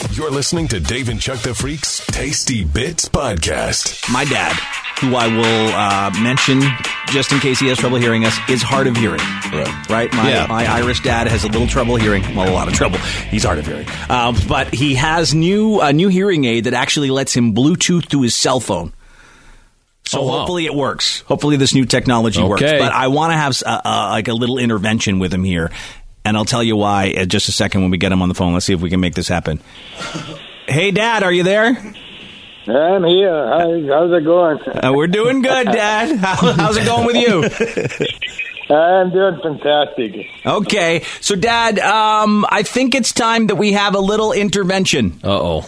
You're listening to Dave and Chuck the Freak's Tasty Bits Podcast. My dad, who I will mention just in case he has trouble hearing us, is hard of hearing. Right? My Irish dad has a little trouble hearing. Well, a lot of trouble. He's hard of hearing. But he has a new hearing aid that actually lets him Bluetooth to his cell phone. So hopefully it works. Hopefully this new technology works. But I want to have like a little intervention with him here. And I'll tell you why in just a second when we get him on the phone. Let's see if we can make this happen. Hey, Dad, are you there? I'm here. How's it going? We're doing good, Dad. How's it going with you? I'm doing fantastic. Okay. So, Dad, I think it's time that we have a little intervention. Uh-oh.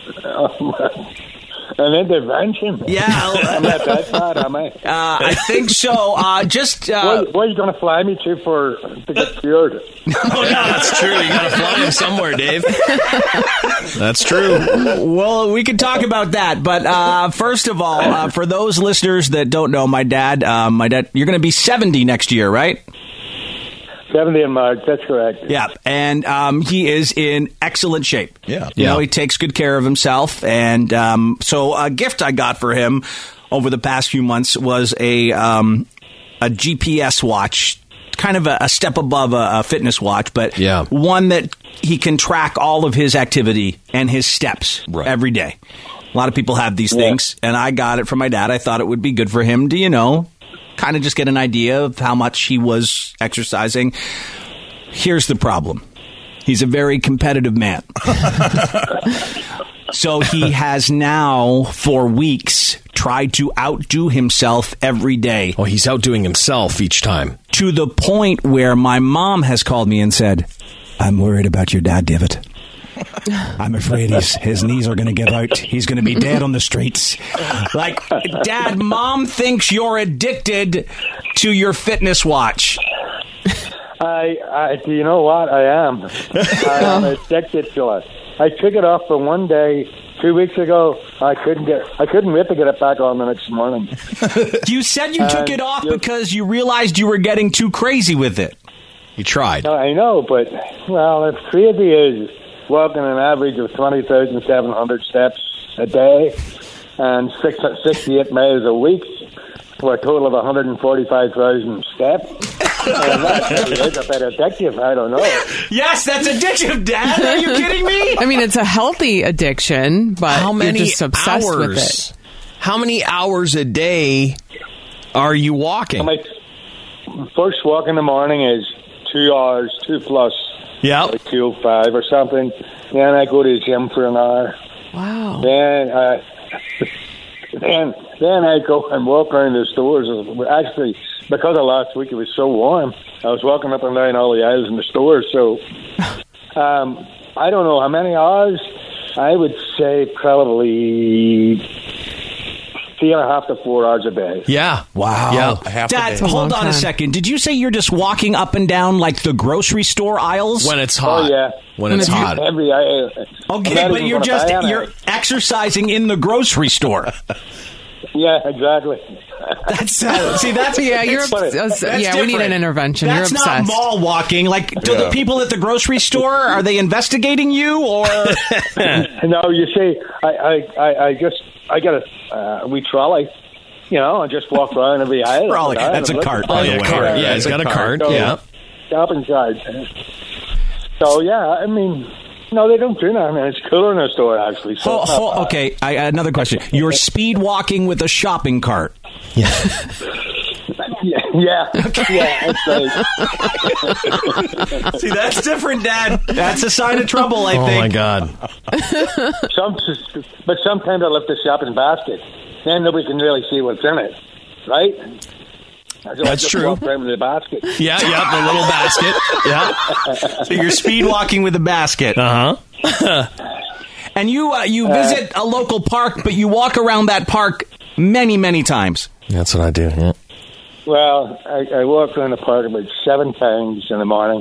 An intervention? Yeah. I'm not that bad, am I? I think so. Where are you going to fly me to get cured? Oh, no, that's true. You got to fly him somewhere, Dave. That's true. Well, we can talk about that. But first of all, for those listeners that don't know, my dad, you're going to be 70 next year, right? 70 in March, that's correct. Yeah, and he is in excellent shape. Yeah. You know, he takes good care of himself. And so a gift I got for him over the past few months was a GPS watch, kind of a step above a fitness watch, but one that he can track all of his activity and his steps every day. A lot of people have these things, and I got it from my dad. I thought it would be good for him to, kind of just get an idea of how much he was exercising. Here's the problem. He's a very competitive man. So he has now, for weeks, tried to outdo himself every day. Oh, he's outdoing himself each time. To the point where my mom has called me and said, I'm worried about your dad, David. I'm afraid his knees are going to give out. He's going to be dead on the streets. Like, Dad, Mom thinks you're addicted to your fitness watch. Do you know what? I am. I am addicted to it. I took it off for one day 2 weeks ago. I couldn't wait to get it back on the next morning. You said you took it off because you realized you were getting too crazy with it. You tried. I know, but, it's crazy is walking an average of 20,700 steps a day and 68 miles a week for a total of 145,000 steps. And that's a bit addictive. I don't know. Yes, that's addictive, Dad. Are you kidding me? I mean, it's a healthy addiction, but you're just obsessed with it. How many hours a day are you walking? My first walk in the morning is 2 hours, 2 plus. Yeah, like 2:05 or something. Then I go to the gym for an hour. Wow. Then I go and walk around the stores. Actually, because of last week, it was so warm. I was walking up and down all the aisles in the stores. So I don't know how many hours. I would say probably 3.5 to 4 hours a day. Yeah. Wow. Yeah. Dad, hold on a second. Did you say you're just walking up and down like the grocery store aisles? When it's hot. Oh, yeah. When it's hot. Every aisle. Okay, but you're exercising in the grocery store. Yeah, exactly. We need an intervention. That's you're obsessed. not mall walking. Like, do the people at the grocery store, are they investigating you or? No, you see, I got a wee trolley. I just walk around every aisle. Trolley. That's a cart, by the way. Cart. Yeah, he's got a cart. So, shopping cart. So I mean. No, they don't do that. I mean, it's cooler in a store, actually. So okay, another question. You're speed walking with a shopping cart. Yeah. Yeah, that's right. See, that's different, Dad. That's a sign of trouble, I think. Oh, my God. But sometimes I lift the shopping basket. Then nobody can really see what's in it, right? That's true. Walk around with the basket. Yeah, the little basket. Yeah. So you're speed walking with the basket. Uh-huh. And you visit a local park, but you walk around that park many, many times. That's what I do, yeah. Well, I walk around the park about 7 times in the morning.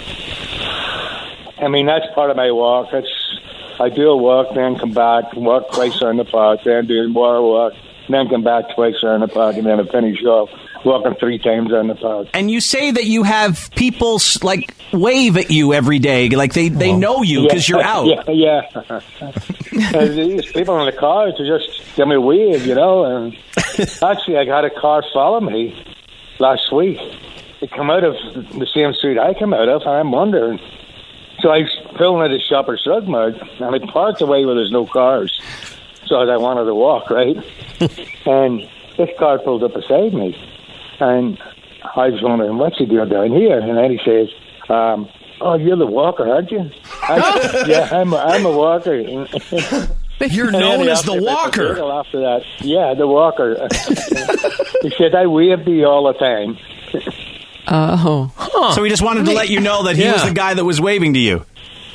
I mean, that's part of my walk. I do a walk, then come back, walk twice around the park, then do more walk, then come back twice around the park, and then I finish off walking 3 times around the park. And you say that you have people like wave at you every day, like they know you because you're out. Yeah. These people in the cars to just give me a wave, and actually I had a car follow me last week. It come out of the same street I come out of, and I'm wondering. So I was pulling out a Shoppers Drug Mart, and I parked away where there's no cars. So I wanted to walk, right? And this car pulled up beside me. And I was wondering, what's he doing down here? And then he says, oh, you're the walker, aren't you? Yeah, I'm a walker. You're known as the walker. After that, yeah, the walker. He said, I wave to you all the time. Oh. Huh. So he just wanted to let you know that he was the guy that was waving to you.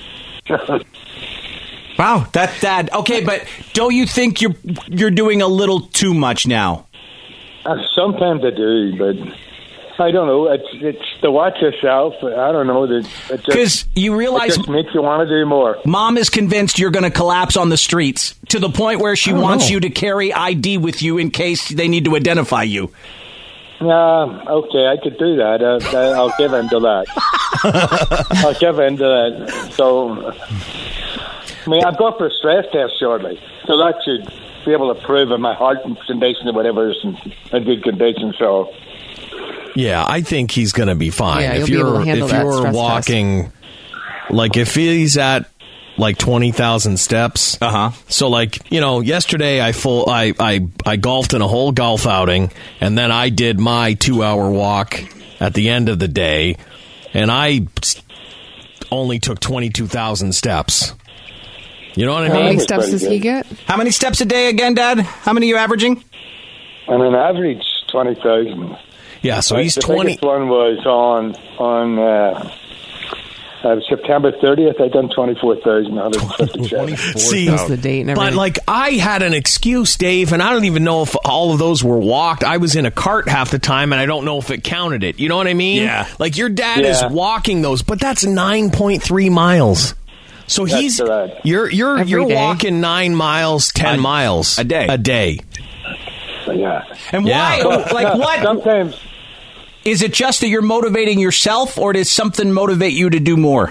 Wow, that's sad. Okay, but don't you think you're doing a little too much now? Sometimes I do, but I don't know. It's to watch yourself. I don't know. Because you realize it just makes you want to do more. Mom is convinced you're going to collapse on the streets to the point where she wants you to carry ID with you in case they need to identify you. Okay, I could do that. I'll give in to that. I'll give in to that. So, I've got for a stress test shortly, so that should be able to prove that my heart condition or whatever is in good condition. So, yeah, I think he's going to be fine. Yeah, if you're walking, like if he's at like 20,000 steps. So like, yesterday I golfed in a whole golf outing, and then I did my 2-hour walk at the end of the day, and I only took 22,000 steps. You know what I mean? How many steps does he get? How many steps a day again, Dad? How many are you averaging? On an average, 20,000. Yeah, so he's 20. The biggest one was on September 30th. I done 24,157. See, that's the date and everything. But like I had an excuse, Dave, and I don't even know if all of those were walked. I was in a cart half the time, and I don't know if it counted it. You know what I mean? Yeah. Like your dad is walking those, but that's 9.3 miles. So that's correct. You're walking 9 miles, 10 miles a day. Yeah. And why? Like what? Sometimes. Is it just that you're motivating yourself, or does something motivate you to do more?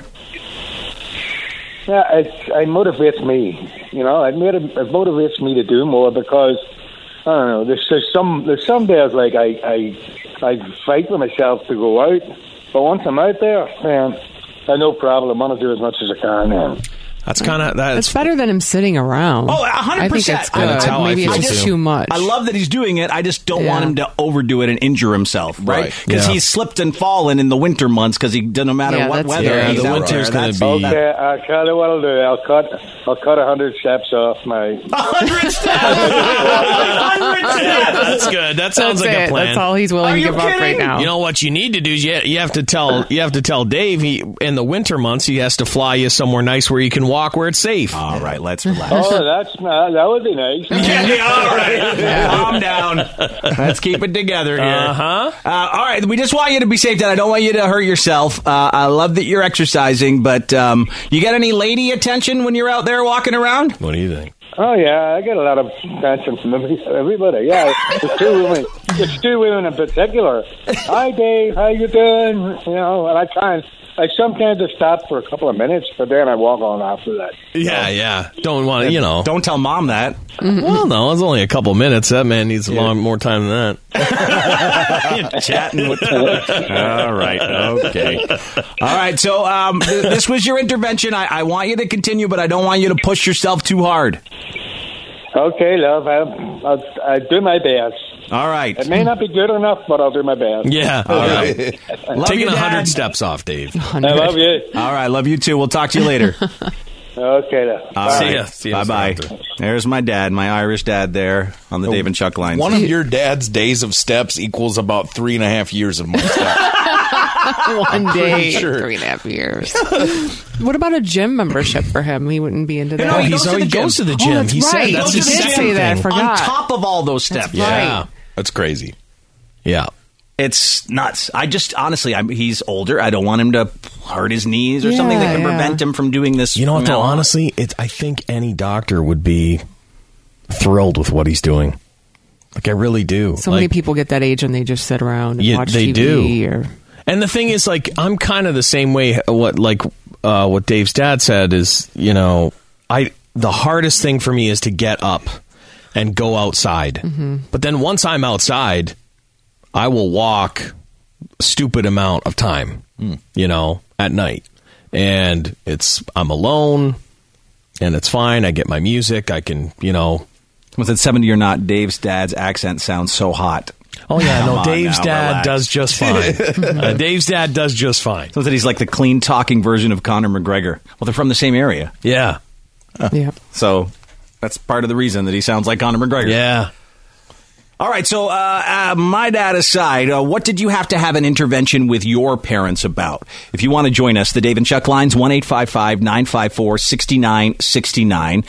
Yeah, it motivates me. It motivates me to do more because I don't know. There's some days like I fight with myself to go out, but once I'm out there, man, I have no problem. I want to do as much as I can. Man. That's kind of It's better than him sitting around. Oh, 100%. I think it's good. That's how Maybe I feel it's too. too much. I love that he's doing it. I just don't want him to overdo it and injure himself, right? Because he's slipped and fallen in the winter months because no matter what weather, he's the out winter's there. going to be. Okay, I'll tell you what I'll do. I'll cut 100 steps off my. 100 steps. 100 steps. That's good. That sounds like a plan. That's all he's willing to give up right now. You know what you need to do is you have to tell Dave in the winter months he has to fly you somewhere nice where you can walk where it's safe. All right, let's relax. Oh, that would be nice. All right. Calm down. Let's keep it together here. All right, we just want you to be safe, Dad. I don't want you to hurt yourself. I love that you're exercising, but you get any lady attention when you're out there walking around? What do you think? Oh, yeah, I get a lot of attention from everybody. Yeah, it's two women in particular. Hi, Dave, how you doing? And I sometimes just stop for a couple of minutes, but then I walk on after that. Yeah. Don't want to, Don't tell Mom that. Well, no, it's only a couple minutes. That man needs more time than that. Chatting with All right. Okay. All right. So this was your intervention. I want you to continue, but I don't want you to push yourself too hard. Okay, love. I'll do my best. All right. It may not be good enough, but I'll do my best. Yeah. All right. Taking 100 steps off, Dave. 100. I love you. All right. Love you too. We'll talk to you later. Okay, love. All right. See ya. Bye-bye. There's my dad, my Irish dad there on the Dave and Chuck lines. One of your dad's days of steps equals about 3.5 years of my steps. One day, sure. 3.5 years. What about a gym membership for him? He wouldn't be into that. No, he goes to the gym. That's He right. said that's He his did second say that. I thing. forgot. On top of all those steps. Right. That's crazy. Yeah. It's nuts. I just, honestly, he's older. I don't want him to hurt his knees or something that can prevent him from doing this. You know what, though? Honestly, I think any doctor would be thrilled with what he's doing. Like, I really do. So many people get that age and they just sit around and watch TV. They do. And the thing is, like, I'm kind of the same way. What Dave's dad said is, the hardest thing for me is to get up and go outside. Mm-hmm. But then once I'm outside, I will walk a stupid amount of time, at night. And I'm alone, and it's fine. I get my music. I can, Was it 70 or not? Dave's dad's accent sounds so hot. Oh, yeah. No, Dave's dad does just fine. Dave's dad does just fine. So that he's like the clean talking version of Conor McGregor. Well, they're from the same area. Yeah. Yeah. So that's part of the reason that he sounds like Conor McGregor. Yeah. All right. So my dad aside, what did you have to have an intervention with your parents about? If you want to join us, the Dave and Chuck lines, 1-855-954-6969.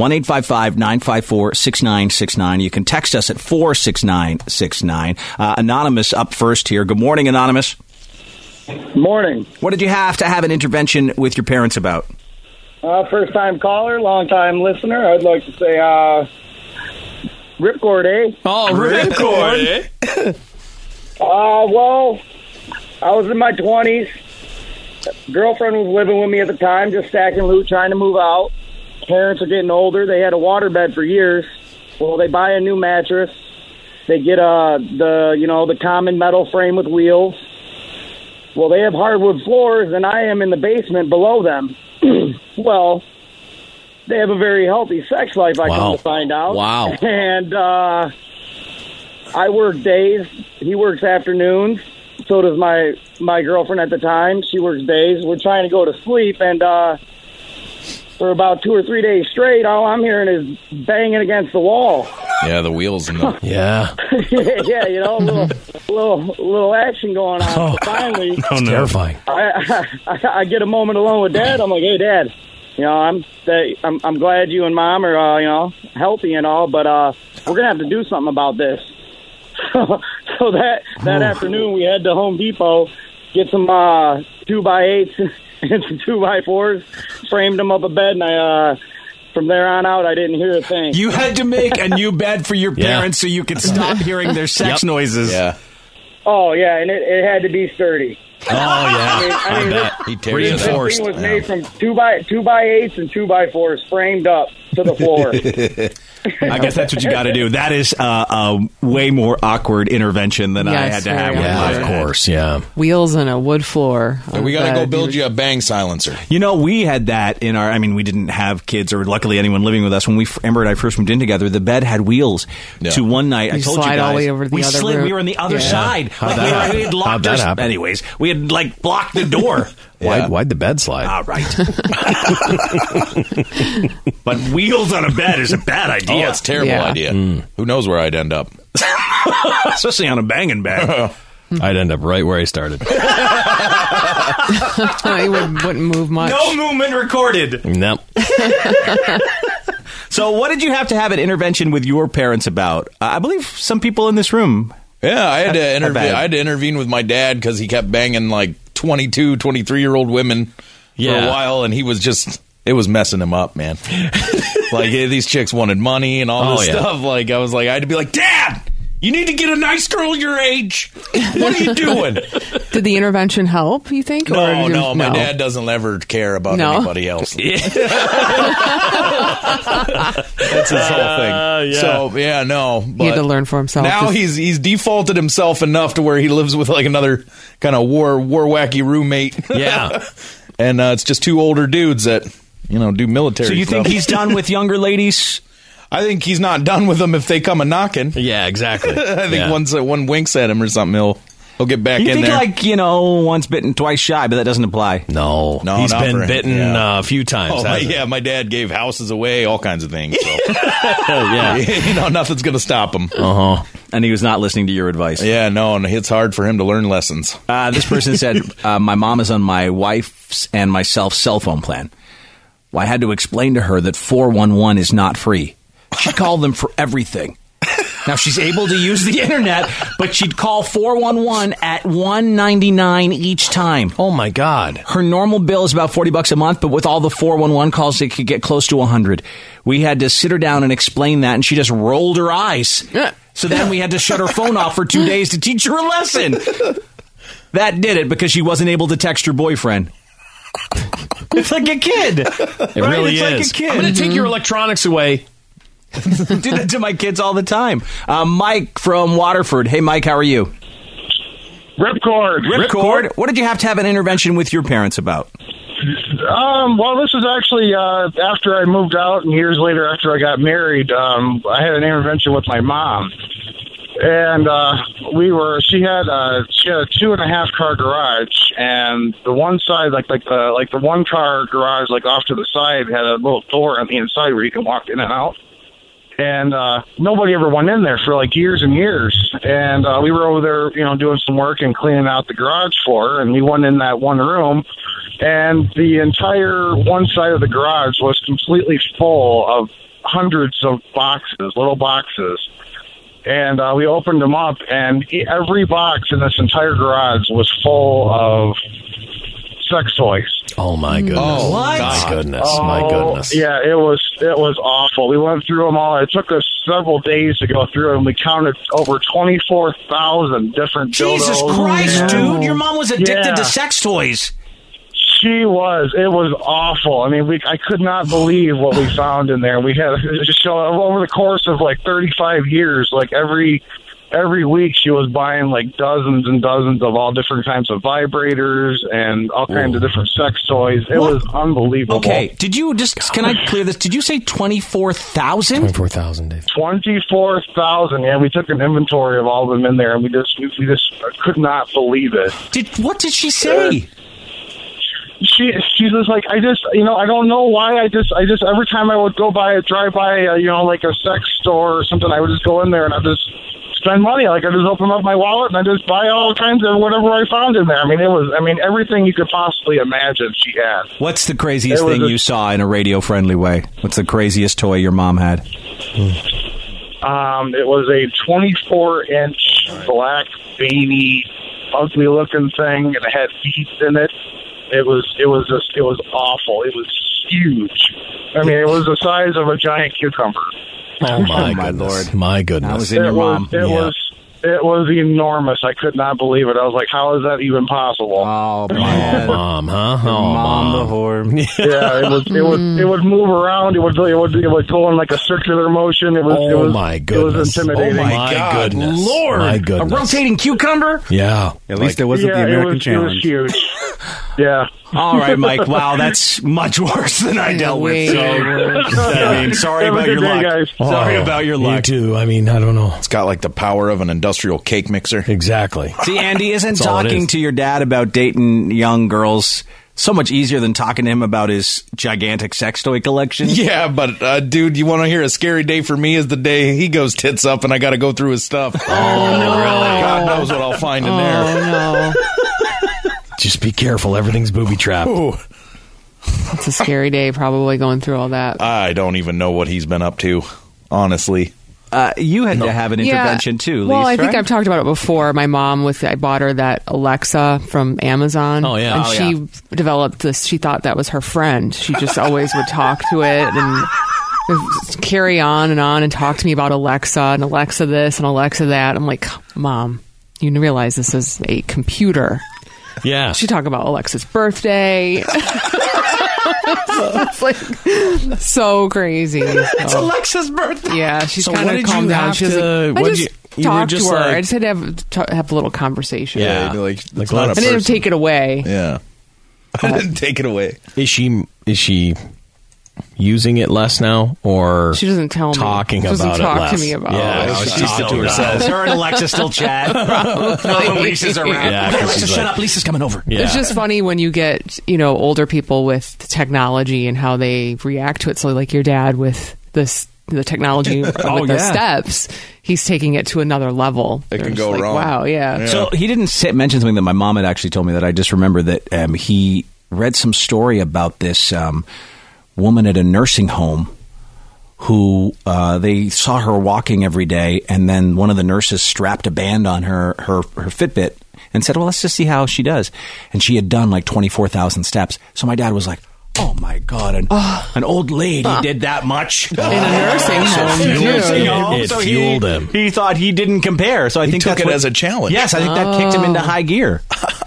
1-855-954-6969. You can text us at 46969. Anonymous up first here. Good morning, Anonymous. Morning. What did you have to have an intervention with your parents about? First-time caller, long-time listener. I'd like to say ripcord, eh? Oh, ripcord, eh? Well, I was in my 20s. Girlfriend was living with me at the time, just stacking loot, trying to move out. Parents are getting older. They had a waterbed for years. Well, they buy a new mattress. They get the common metal frame with wheels. Well, they have hardwood floors, and I am in the basement below them. Well, they have a very healthy sex life, I come to find out. Wow. And I work days. He works afternoons. So does my girlfriend at the time. She works days. We're trying to go to sleep, and for about 2 or 3 days straight, all I'm hearing is banging against the wall. Yeah, the wheels and the... Yeah. Yeah, a little action going on. So finally... It's terrifying. I get a moment alone with Dad. I'm like, hey, Dad, I'm glad you and Mom are, healthy and all, but we're going to have to do something about this. So that afternoon, we head to Home Depot, get some 2x8s and some 2x4s, framed them up a bed, and from there on out, I didn't hear a thing. You had to make a new bed for your parents so you could stop hearing their sex noises. Yeah. Oh, yeah, and it had to be sturdy. Oh, yeah. I mean he tears this thing was made from 2x8s and 2x4s framed up to the floor. I guess that's what you got to do. That is a way more awkward intervention than I had to have with my of course, yeah. Wheels and a wood floor. We got to go build you a bang silencer. We had that in our, we didn't have kids or luckily anyone living with us. When Amber and I first moved in together, the bed had wheels. Yeah. To one night, I told you guys. All the way over to the other room. We were on the other side. How'd How'd that happen? Anyways, we had blocked the door. Why'd the bed slide? All right. But wheels on a bed is a bad idea. Oh, it's a terrible idea. Who knows where I'd end up? Especially on a banging bed. I'd end up right where I started. He wouldn't move much. No movement recorded. Nope. So what did you have to have an intervention with your parents about? I believe some people in this room. Yeah, I had to intervene with my dad because he kept banging 22, 23-year-old women for a while, and he was just... It was messing him up, man. These chicks wanted money and all this stuff. I was I had to be like, Dad, you need to get a nice girl your age. What are you doing? Did the intervention help, you think? No, my dad doesn't ever care about anybody else. That's his whole thing. So, no. But he had to learn for himself. Now he's defaulted himself enough to where he lives with another kind of war wacky roommate. Yeah. And it's just two older dudes that... do military stuff. So you think he's done with younger ladies? I think he's not done with them if they come a-knocking. Yeah, exactly. I think once one winks at him or something, he'll get back in there. You think once bitten, twice shy, but that doesn't apply. No, he's been bitten a few times. My dad gave houses away, all kinds of things. So. Nothing's going to stop him. And he was not listening to your advice. Yeah, no, and it's hard for him to learn lessons. This person said, my mom is on my wife's and myself cell phone plan. Well, I had to explain to her that 411 is not free. She called them for everything. Now, she's able to use the internet, but she'd call 411 at $199 each time. Oh, my God. Her normal bill is about $40 a month, but with all the 411 calls, it could get close to $100. We had to sit her down and explain that, and she just rolled her eyes. So then we had to shut her phone off for 2 days to teach her a lesson. That did it because she wasn't able to text her boyfriend. It's like a kid. It really is. Like a kid. I'm going to take your electronics away. Do that to my kids all the time. Mike from Waterford. Hey, Mike, how are you? Ripcord. What did you have to have an intervention with your parents about? Well, this is actually after I moved out, and years later after I got married, I had an intervention with my mom. And she had a 2.5 car garage, and the one side, like the one car garage, like off to the side, had a little door on the inside where you can walk in and out. And nobody ever went in there for like years and years. And we were over there, doing some work and cleaning out the garage floor, and we went in that one room, and the entire one side of the garage was completely full of hundreds of little boxes. And we opened them up, and every box in this entire garage was full of sex toys. Oh my goodness! Oh, what? My goodness! Yeah, it was awful. We went through them all. It took us several days to go through them. We counted over 24,000 different Jesus dildos. Christ, dude! Your mom was addicted to sex toys. She was. It was awful. I mean, I could not believe what we found in there. We had just over the course of like 35 years, like every week she was buying like dozens and dozens of all different kinds of vibrators and all kinds of different sex toys. It was unbelievable. Okay, can I clear this? Did you say 24,000? 24,000, Dave. 24,000. Yeah, we took an inventory of all of them in there, and we just could not believe it. What did she say? She's just like, I don't know why. I just every time I would drive by, like a sex store or something, I would just go in there and I just spend money. Like I just open up my wallet and I just buy all kinds of whatever I found in there. I mean, everything you could possibly imagine she had. What's the craziest thing you saw in a radio-friendly way? What's the craziest toy your mom had? It was a 24-inch black, veiny, ugly-looking thing, and it had feet in it. It was awful. It was huge. I mean, it was the size of a giant cucumber. Oh my goodness. My goodness. That was in your mom. It was enormous. I could not believe it. I was like, how is that even possible? Oh, man. Mom, huh? Mom, the whore. Yeah, it would move around. It would go in like a circular motion. My goodness. It was intimidating. Oh my goodness. Lord. My goodness. A rotating cucumber? Yeah. At least it wasn't the American Challenge. It was huge. Yeah. All right, Mike. Wow, that's much worse than I dealt with. So, sorry about your luck. Guys. Sorry about your luck. You too. I mean, I don't know. It's got like the power of an industrial cake mixer. Exactly. See, Andy, isn't talking to your dad about dating young girls so much easier than talking to him about his gigantic sex toy collection? Yeah, but dude, you want to hear a scary day for me is the day he goes tits up and I got to go through his stuff. Oh, no. Really? God knows what I'll find in there. Oh, no. Just be careful. Everything's booby-trapped. Ooh. It's a scary day, probably going through all that. I don't even know what he's been up to, honestly. You had to have an intervention too, Lise, well, I think right? I've talked about it before. My mom, I bought her that Alexa from Amazon. Oh, yeah. And she developed this. She thought that was her friend. She just always would talk to it and carry on and talk to me about Alexa and Alexa this and Alexa that. I'm like, Mom, you realize this is a computer. Yeah. She talked about Alexa's birthday. It's like so crazy. It's Alexa's birthday. Yeah, she's kind of calmed down. She's like, I just talked to her. I just had to have a little conversation. Yeah, like I didn't take it away. Yeah, I didn't take it away. Is she using it less now, or she doesn't tell me? Talking she doesn't about talk it less? to me about yeah, it. She's to herself. Her and Alexa still chat. Lisa's around. Yeah, okay, Alexa, shut up. Lisa's coming over. Yeah. It's just funny when you get older people with technology and how they react to it. So like your dad with the technology with the steps, he's taking it to another level. It can go wrong. Wow, yeah. So he didn't mention something that my mom had actually told me that I just remember that he read some story about this woman at a nursing home who they saw her walking every day, and then one of the nurses strapped a band on her Fitbit and said, well, let's just see how she does. And she had done like 24,000 steps. So my dad was like, Oh, my God. An old lady did that much. In a nursing home. It fueled him. He thought he didn't compare. So I think took it as a challenge. Yes, I think that kicked him into high gear.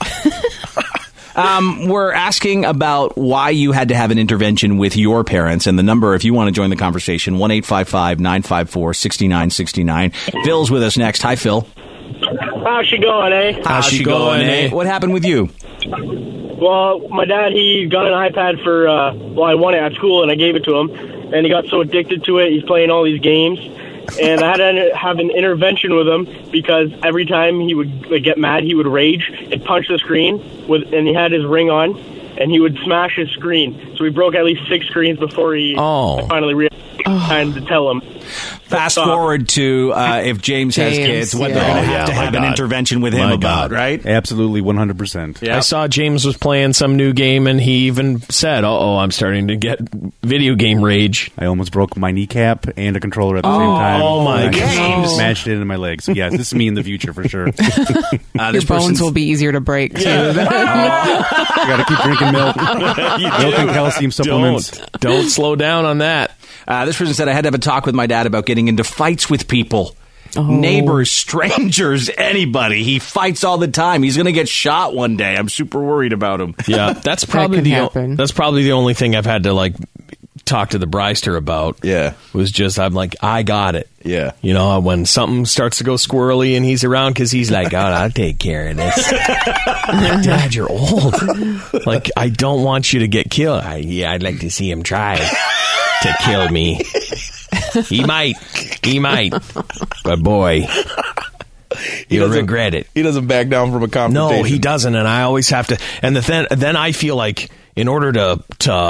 We're asking about why you had to have an intervention with your parents, and the number, if you want to join the conversation, 1-855-954-6969. Phil's with us next. Hi, Phil. How's she going, eh? How's she going, eh? What happened with you? Well, my dad, he got an iPad for, I won it at school, and I gave it to him, and he got so addicted to it, he's playing all these games, and I had to have an intervention with him because every time he would get mad, he would rage and punch the screen, and he had his ring on, and he would smash his screen. So we broke at least 6 screens before he finally realized time to tell him. Fast forward to if James has kids, what they're going to have an intervention with him about, right? Absolutely, 100%. Yep. I saw James was playing some new game, and he even said, I'm starting to get video game rage. I almost broke my kneecap and a controller at the same time. Oh, my God. Smashed it into my leg. So, yes, this is me in the future for sure. Your bones will be easier to break, too. You got to keep drinking milk. Milk and calcium supplements. Don't slow down on that. This person said, I had to have a talk with my dad about getting into fights with people. Neighbors, strangers, anybody. He fights all the time. He's going to get shot one day. I'm super worried about him. Yeah, that's probably the only thing I've had to talk to the Bryster about. Yeah, was just I'm like, I got it. Yeah, when something starts to go squirrely and he's around because he's like, I'll take care of this. Dad, you're old. I don't want you to get killed. I'd like to see him try to kill me. He might, but boy, he'll regret it. He doesn't back down from a confrontation. No, he doesn't, and I always have to. And then I feel like in order to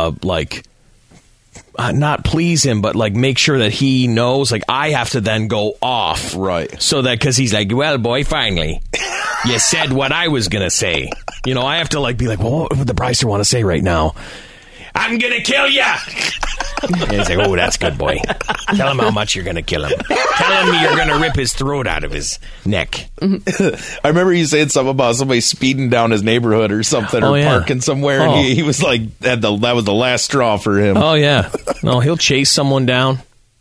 not please him, but make sure that he knows, I have to then go off, right? So that because he's like, well, boy, finally, you said what I was gonna say. I have to be like, well, what would the Bryster want to say right now? I'm gonna kill ya. And he's like, oh, that's good, boy. Tell him how much you're going to kill him. Tell him you're going to rip his throat out of his neck. I remember you saying something about somebody speeding down his neighborhood or something, or parking somewhere, and he was like, that was the last straw for him. Oh, yeah. No, he'll chase someone down.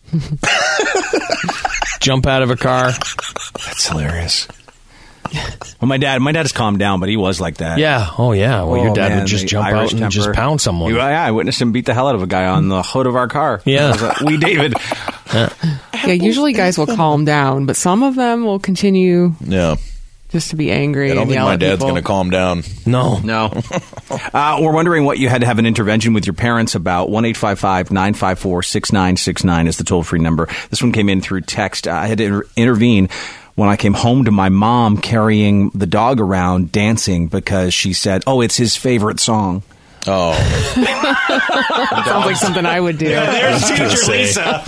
Jump out of a car. That's hilarious. Well, my dad has calmed down, but he was like that. Yeah. Oh, yeah. Well, your dad would just jump out and just pound someone. I witnessed him beat the hell out of a guy on the hood of our car. Yeah. Wee David. Yeah, usually guys will calm down, but some of them will continue. Yeah. Just to be angry. I don't think my dad's going to calm down. No. We're wondering what you had to have an intervention with your parents about. 1-855-954-6969 is the toll-free number. This one came in through text. I had to intervene when I came home to my mom carrying the dog around dancing because she said, it's his favorite song. Oh. Sounds like something I would do. Yeah, there's teacher Lisa.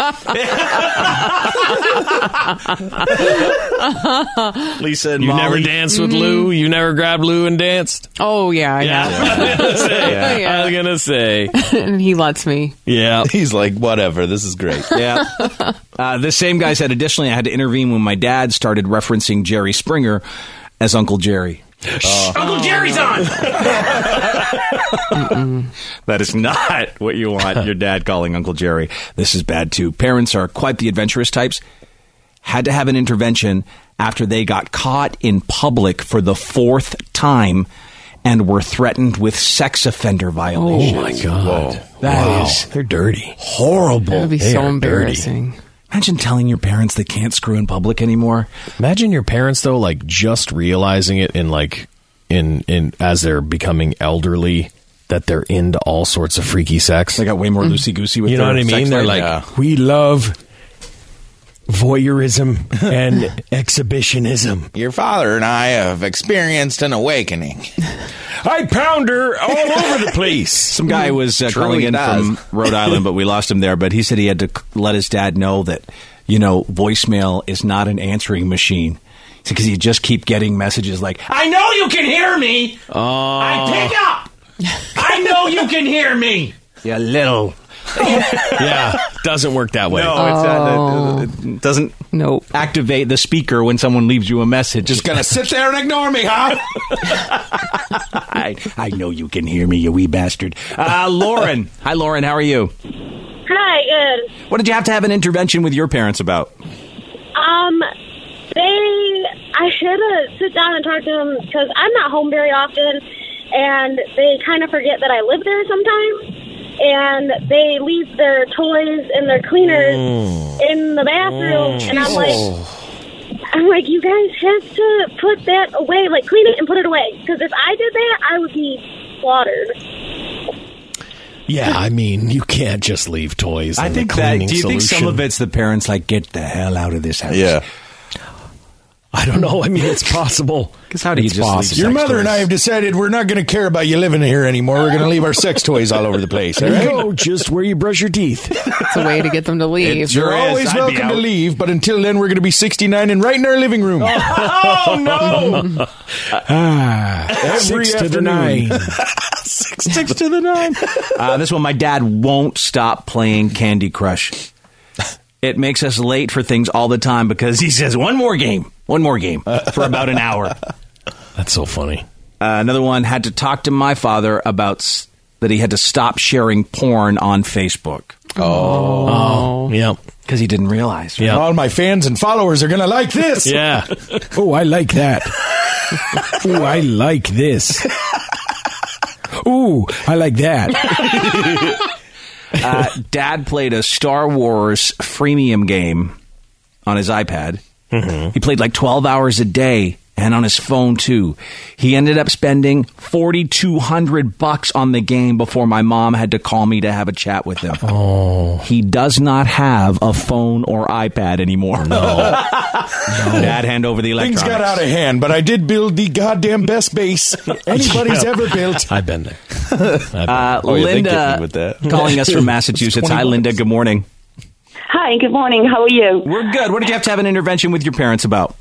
Lisa and you Molly. Never danced with Lou? You never grabbed Lou and danced? Oh, yeah, I have. I was going to say. And he lets me. Yeah. He's like, whatever, this is great. Yeah. The same guy said, additionally, I had to intervene when my dad started referencing Jerry Springer as Uncle Jerry. Uncle Jerry's on! That is not what you want your dad calling Uncle Jerry. This is bad, too. Parents are quite the adventurous types. Had to have an intervention after they got caught in public for the 4th time and were threatened with sex offender violations. Oh, my God. That is... They're dirty. Horrible. That would be so embarrassing. Dirty. Imagine telling your parents they can't screw in public anymore. Imagine your parents, though, just realizing it in as they're becoming elderly, that they're into all sorts of freaky sex. They got way more loosey-goosey with you know what I mean? They're like, we love voyeurism and exhibitionism. Your father and I have experienced an awakening. I pound her all over the place. Some guy was calling in from Rhode Island, but we lost him there. But he said he had to let his dad know that, voicemail is not an answering machine. Because you just keep getting messages like, I know you can hear me. I pick up. I know you can hear me. You little... Yeah, doesn't work that way. No, it doesn't activate the speaker when someone leaves you a message. Just gonna sit there and ignore me, huh? I know you can hear me, you wee bastard. Lauren. Hi, Lauren. How are you? Hi, good. What did you have to have an intervention with your parents about? I had to sit down and talk to them because I'm not home very often, and they kind of forget that I live there sometimes, and they leave their toys and their cleaners in the bathroom, and I'm like, you guys have to put that away, like clean it and put it away, because if I did that, I would be slaughtered. Yeah, I mean, you can't just leave toys in the cleaning do you solution. think some of it's the parents like, get the hell out of this house? Yeah. I don't know. I mean, it's possible. Because how do you just leave Your sex mother toys? and I have decided we're not going to care about you living here anymore. We're going to leave our sex toys all over the place. All right? No, just where you brush your teeth. It's a way to get them to leave. You're always welcome to leave, but until then, we're going to be 69 and right in our living room. Oh, no! Every 6 to the 9. 6 to the 9. This one, my dad won't stop playing Candy Crush. It makes us late for things all the time because he says, one more game for about an hour. That's so funny. Another one, had to talk to my father about that he had to stop sharing porn on Facebook. Oh. Yep. Because he didn't realize. Yeah. All my fans and followers are going to like this. Yeah. Oh, I like that. Oh, I like this. Ooh, I like that. Dad played a Star Wars freemium game on his iPad. Mm-hmm. He played like 12 hours a day and on his phone too. He ended up spending $4,200 on the game before my mom had to call me to have a chat with him. Oh. He does not have a phone or iPad anymore. No. Dad, hand over the electronics. Things got out of hand, but I did build the goddamn best base anybody's ever built. I've been there. Linda with that. calling us from Massachusetts. Hi, Linda. Good morning. Hi, good morning. How are you? We're good. What did you have to have an intervention with your parents about?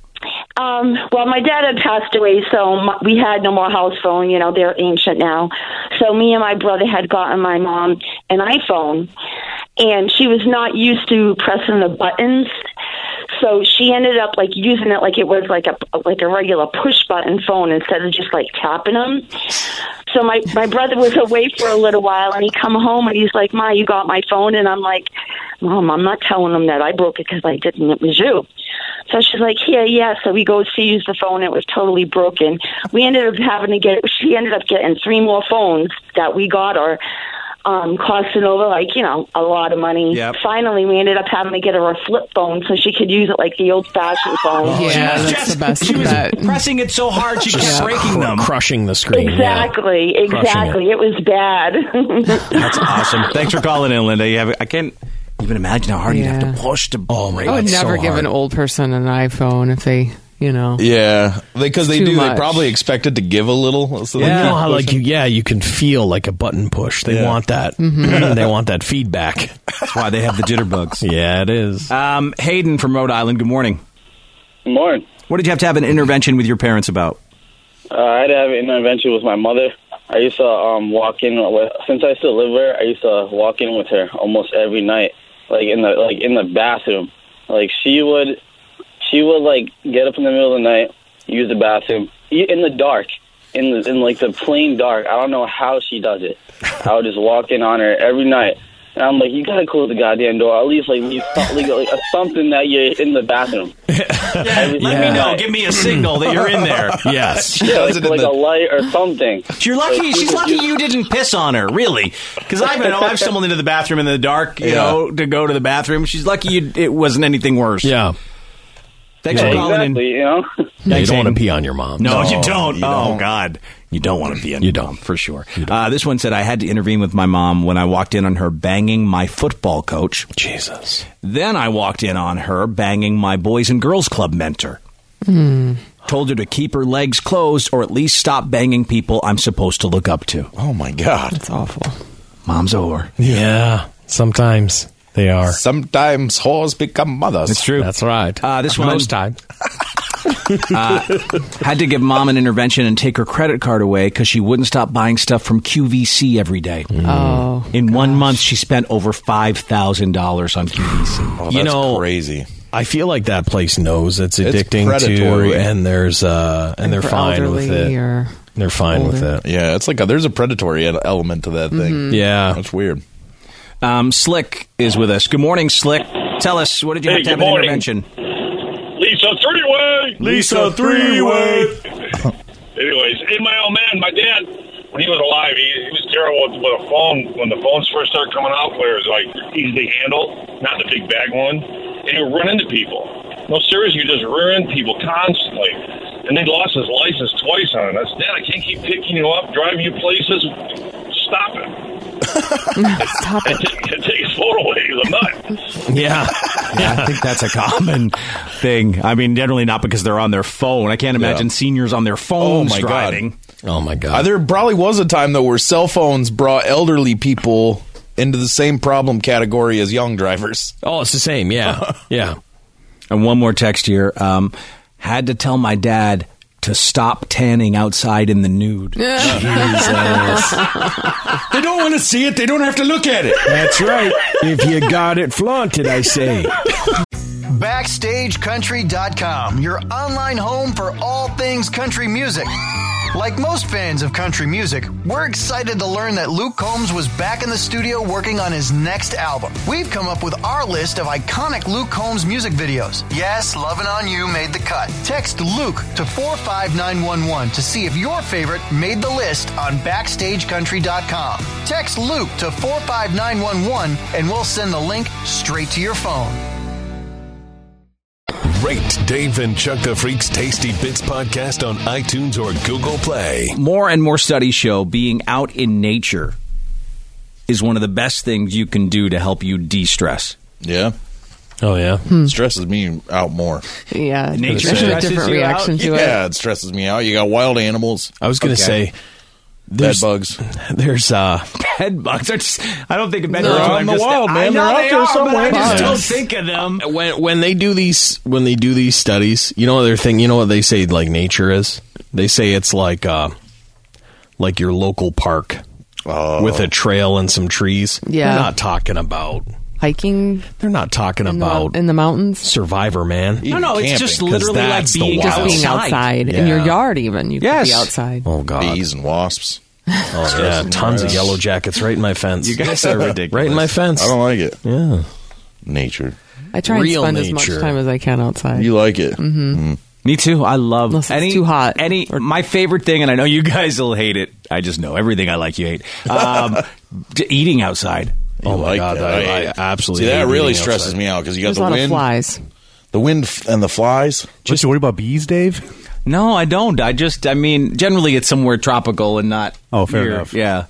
Well, my dad had passed away, so we had no more house phone. You know, they're ancient now. So me and my brother had gotten my mom an iPhone, and she was not used to pressing the buttons. So she ended up like using it like it was like a regular push button phone instead of just like tapping them. So my brother was away for a little while, and he come home and he's like, "Ma, you got my phone?" And I'm like, "Mom, I'm not telling him that I broke it because I didn't. It was you." So she's like, yeah. So we goes to use the phone. It was totally broken. She ended up getting 3 more phones that we got her, costing over a lot of money. Yep. Finally, we ended up having to get her a flip phone so she could use it like the old-fashioned phone. Yeah, that's the best. She was pressing it so hard she kept breaking them. Crushing the screen. Exactly. Yeah. It was bad. That's awesome. Thanks for calling in, Linda. I can't even imagine how hard you'd have to push to break. I would never give an old person an iPhone if they, Yeah, because they too much. They probably expect it to give a little. So You know how you can feel like a button push. They want that. Mm-hmm. They want that feedback. That's why they have the jitterbugs. Yeah, it is. Hayden from Rhode Island. Good morning. Good morning. What did you have to have an intervention with your parents about? I had to have an intervention with my mother. I used to walk in since I still live there. I used to walk in with her almost every night, in the bathroom. Like she would get up in the middle of the night, use the bathroom in the dark, in the plain dark. I don't know how she does it. I would just walk in on her every night, and I'm like, you gotta close the goddamn door. At least leave something that you're in the bathroom. Let me know. Give me a signal that you're in there. Yes. Yeah, like a light or something. You're lucky. She's lucky you didn't piss on her, really. Because I've stumbled into the bathroom in the dark, to go to the bathroom. She's lucky it wasn't anything worse. Yeah. Thanks for calling in. Exactly, You don't want to pee on your mom. No, you don't. God. You don't want to pee on your mom, for sure. This one said, I had to intervene with my mom when I walked in on her banging my football coach. Jesus. Then I walked in on her banging my Boys and Girls Club mentor. Told her to keep her legs closed or at least stop banging people I'm supposed to look up to. Oh, my God. That's awful. Mom's a whore. Yeah, sometimes they are. Sometimes whores become mothers. It's true. That's right. This one, most times. had to give Mom an intervention and take her credit card away because she wouldn't stop buying stuff from QVC every day. Oh, in 1 month, she spent over $5,000 on QVC. Oh, that's crazy. I feel like that place knows it's addicting predatory. too, and they're fine with it. They're fine with that. Yeah, it's like there's a predatory element to that thing. Yeah. That's weird. Slick is with us. Good morning, Slick. Tell us, what did you have to have an intervention? Lisa three-way. Lisa three-way. Anyways, my old man, my dad, when he was alive, he was terrible with a phone. When the phones first started coming out, where it was like easy to handle, not the big bag one, and he would run into people. No, seriously, you just run into people constantly. And they lost his license twice on it. I said, Dad, I can't keep picking you up, driving you places. Stop it. Stop it. Take his phone away. He's a nut. Yeah, I think that's a common thing. I mean, generally not because they're on their phone. I can't imagine seniors on their phones driving. Oh, my God. There probably was a time, though, where cell phones brought elderly people into the same problem category as young drivers. Oh, it's the same, yeah. Yeah. And one more text here. Had to tell my dad to stop tanning outside in the nude. Jesus. They don't want to see it. They don't have to look at it. That's right. If you got it, flaunt it, I say. BackstageCountry.com, your online home for all things country music. Like most fans of country music, we're excited to learn that Luke Combs was back in the studio working on his next album. We've come up with our list of iconic Luke Combs music videos. Yes, Lovin' On You made the cut. Text Luke to 45911 to see if your favorite made the list on BackstageCountry.com. Text Luke to 45911 and we'll send the link straight to your phone. Rate Dave and Chuck the Freak's Tasty Bits podcast on iTunes or Google Play. More and more studies show being out in nature is one of the best things you can do to help you de-stress. Yeah. Oh, yeah. Stresses me out more. Yeah. Nature There's a stresses different you reaction out? to it. Yeah, it stresses me out. You got wild animals. I was going to say... Bed bugs. There's bed bugs. I don't think of bed They're bugs. out in the wild, man. They're out there somewhere. I just don't think of them. When they do these studies, you know their thing. You know what they say like nature is? They say it's like your local park with a trail and some trees. Yeah. They're not talking about hiking. They're not talking about in the mountains. Survivor, man. No, it's just literally like being outside in your yard. Even you could be outside. Oh God, bees and wasps. Oh yeah, tons of yellow jackets right in my fence. You guys are ridiculous. Right in my fence. I don't like it. Yeah, nature. I try and spend as much time as I can outside. You like it? Mm-hmm. Me too. I love Unless it's too hot. My favorite thing, and I know you guys will hate it. I just know everything I like you hate. Eating outside. Oh my God, I absolutely. See, that really stresses me out because you got There's the a lot wind, of flies. the wind and the flies. Just you worry about bees, Dave? No, I don't. I mean, generally it's somewhere tropical and not. Oh, fair here. enough. Yeah.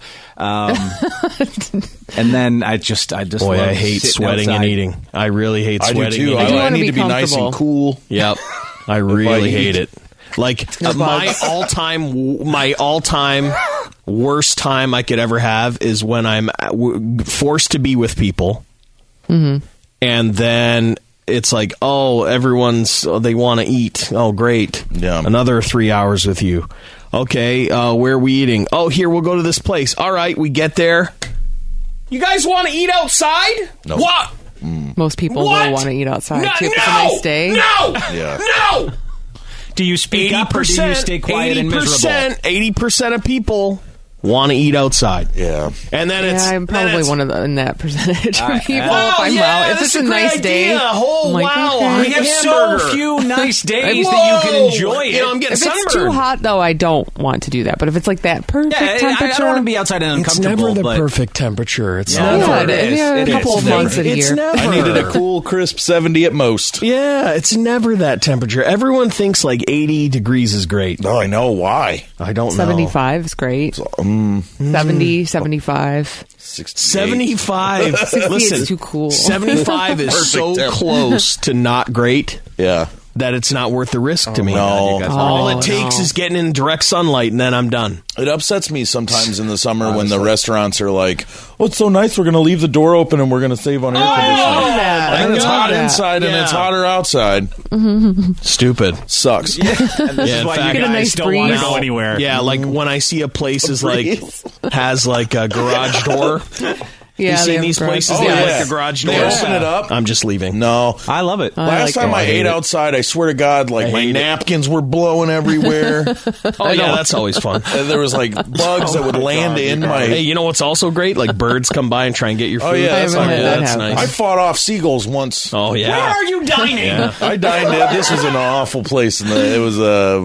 And then I just. Boy, I hate sweating and eating. I really hate sweating. I do too. And eating. I need to be nice and cool. Yep. I really hate it. Like my all-time worst time I could ever have is when I'm forced to be with people, and then it's like, oh, they want to eat. Oh, great. Yeah. Another 3 hours with you. Okay, where are we eating? Oh, here, we'll go to this place. All right, we get there. You guys want to eat outside? No. What? Most people will want to eat outside too. If it's a nice day. No. Do you speak up or do you stay quiet and miserable? 80% of people want to eat outside. Yeah. And then I'm probably one of in that percentage of people. Wow, if I'm out, if it's a nice day, we have so few nice days that you can enjoy it. I'm getting if sunburned. it's too hot, though, I don't want to do that. But if it's like that perfect temperature, I don't want to be outside and it's uncomfortable. never the perfect temperature. It's never. It a couple of months in a year. I needed a cool, crisp 70 at most. Yeah, it's never that temperature. Everyone thinks like 80 degrees is great. Oh, I know why. I don't know. 75 is great. 70, 75. 75. 60 Listen, is too cool. 75 is so close to not great. Yeah. That it's not worth the risk to me. No. All it takes is getting in direct sunlight, and then I'm done. It upsets me sometimes in the summer when the restaurants are like, "Oh, it's so nice. We're going to leave the door open and we're going to save on air conditioning." And it's hot inside and it's hotter outside. Stupid. Sucks. Yeah. And this is why you guys don't want to go anywhere. Yeah, like when I see a place has like a garage door. Yeah, you seen these garage places? doors. They have yeah. like a garage door. They open it up. I'm just leaving. No. I love it. Last time I ate outside, I swear to God, like my napkins were blowing everywhere. Oh, yeah, that's always fun. And there was like bugs that would land in my... Hey, you know what's also great? Like birds come by and try and get your food. Oh, yeah, that's, that's nice. I fought off seagulls once. Oh, yeah. Where are you dining? Yeah. I dined at... This was an awful place. It was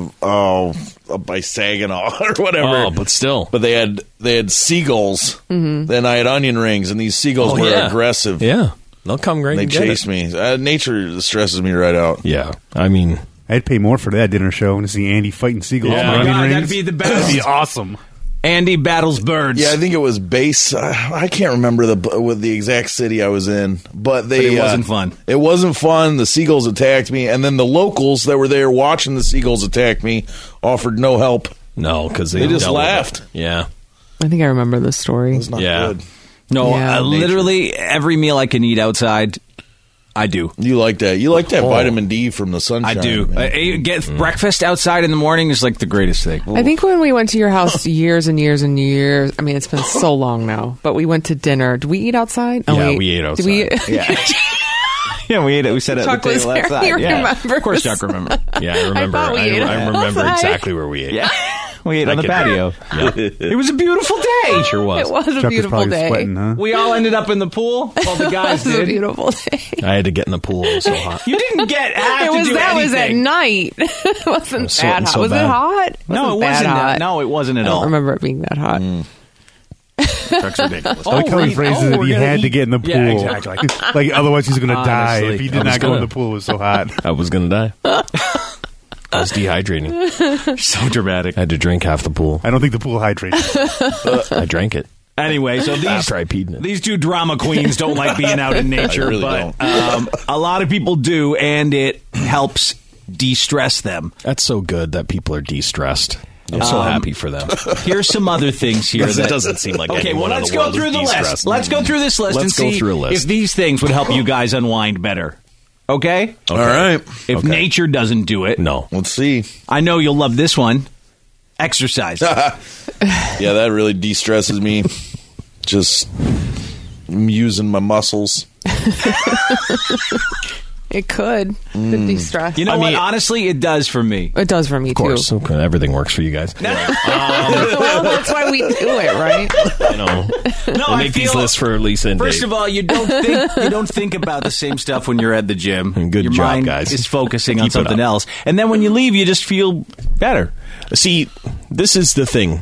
by Saginaw or whatever. Oh, but still. But they had seagulls. Mm-hmm. Then I had onion rings, and these seagulls were aggressive. Yeah. They'll come right and and they chase me. Nature stresses me right out. Yeah. I mean... I'd pay more for that dinner show and to see Andy fighting seagulls. Oh, my God, that'd be the best. That'd be awesome. Andy battles birds. Yeah, I think it was base. I can't remember the exact city I was in, but it wasn't fun. It wasn't fun. The seagulls attacked me, and then the locals that were there watching the seagulls attack me offered no help. No, because they just laughed. Yeah, I think I remember the story. It's not good. No, Yeah. literally every meal I can eat outside, I do. You like that? You like that vitamin D from the sunshine? I do. Get breakfast outside in the morning is like the greatest thing. I think when we went to your house years and years and years, I mean, it's been so long now, but we went to dinner. Did we eat outside? Yeah, we ate outside. Did we? Yeah. Yeah, we ate it. We said it at Chuck the was table there. outside. He Yeah. remembers. Of course, Chuck remember. Yeah, I remember. I thought we ate I remember outside. exactly where we ate. Yeah, we ate on the patio. Yeah. It was a beautiful day. It sure was. It was a Chuck was beautiful probably day. sweating, huh? We all ended up in the pool. All the guys It was a did. beautiful day. I had to get in the pool. It was so hot. You didn't have It to was do that anything. was at night. It wasn't sweating that hot. so Was bad. it hot? No, it that wasn't. hot. No, it wasn't at I all. don't remember it being that hot. Chuck's ridiculous. I like how he phrases it. He had to get in the pool. Yeah, exactly. Like otherwise he's going to die Honestly. if he did not go in the pool. It was so hot. I was going to die. I was dehydrating. So dramatic. I had to drink half the pool. I don't think the pool hydrates. I drank it. Anyway, so After I peed in it. these two drama queens don't like being out in nature, I really but a lot of people do, and it helps de-stress them. That's so good that people are de-stressed. I'm so happy for them. Here's some other things here. It that doesn't seem like okay, well, anyone in let's the go world through is the list. de-stressed. Let's go through this list Let's and go see through a list. if these things would help you guys unwind better. Okay? All right. If nature doesn't do it. No. Let's see. I know you'll love this one. Exercise. Yeah, that really de-stresses me. Just using my muscles. It could. Could be stress. You know what? Honestly, it does for me. It does for me, Of course. too. Okay, everything works for you guys. Well, that's why we do it, right? I know. No, I I make these feel- lists for Lisa and First Dave. of all, you don't think about the same stuff when you're at the gym. Good Your job, mind guys. is focusing on Keep it something up. else, and then when you leave, you just feel better. See, this is the thing.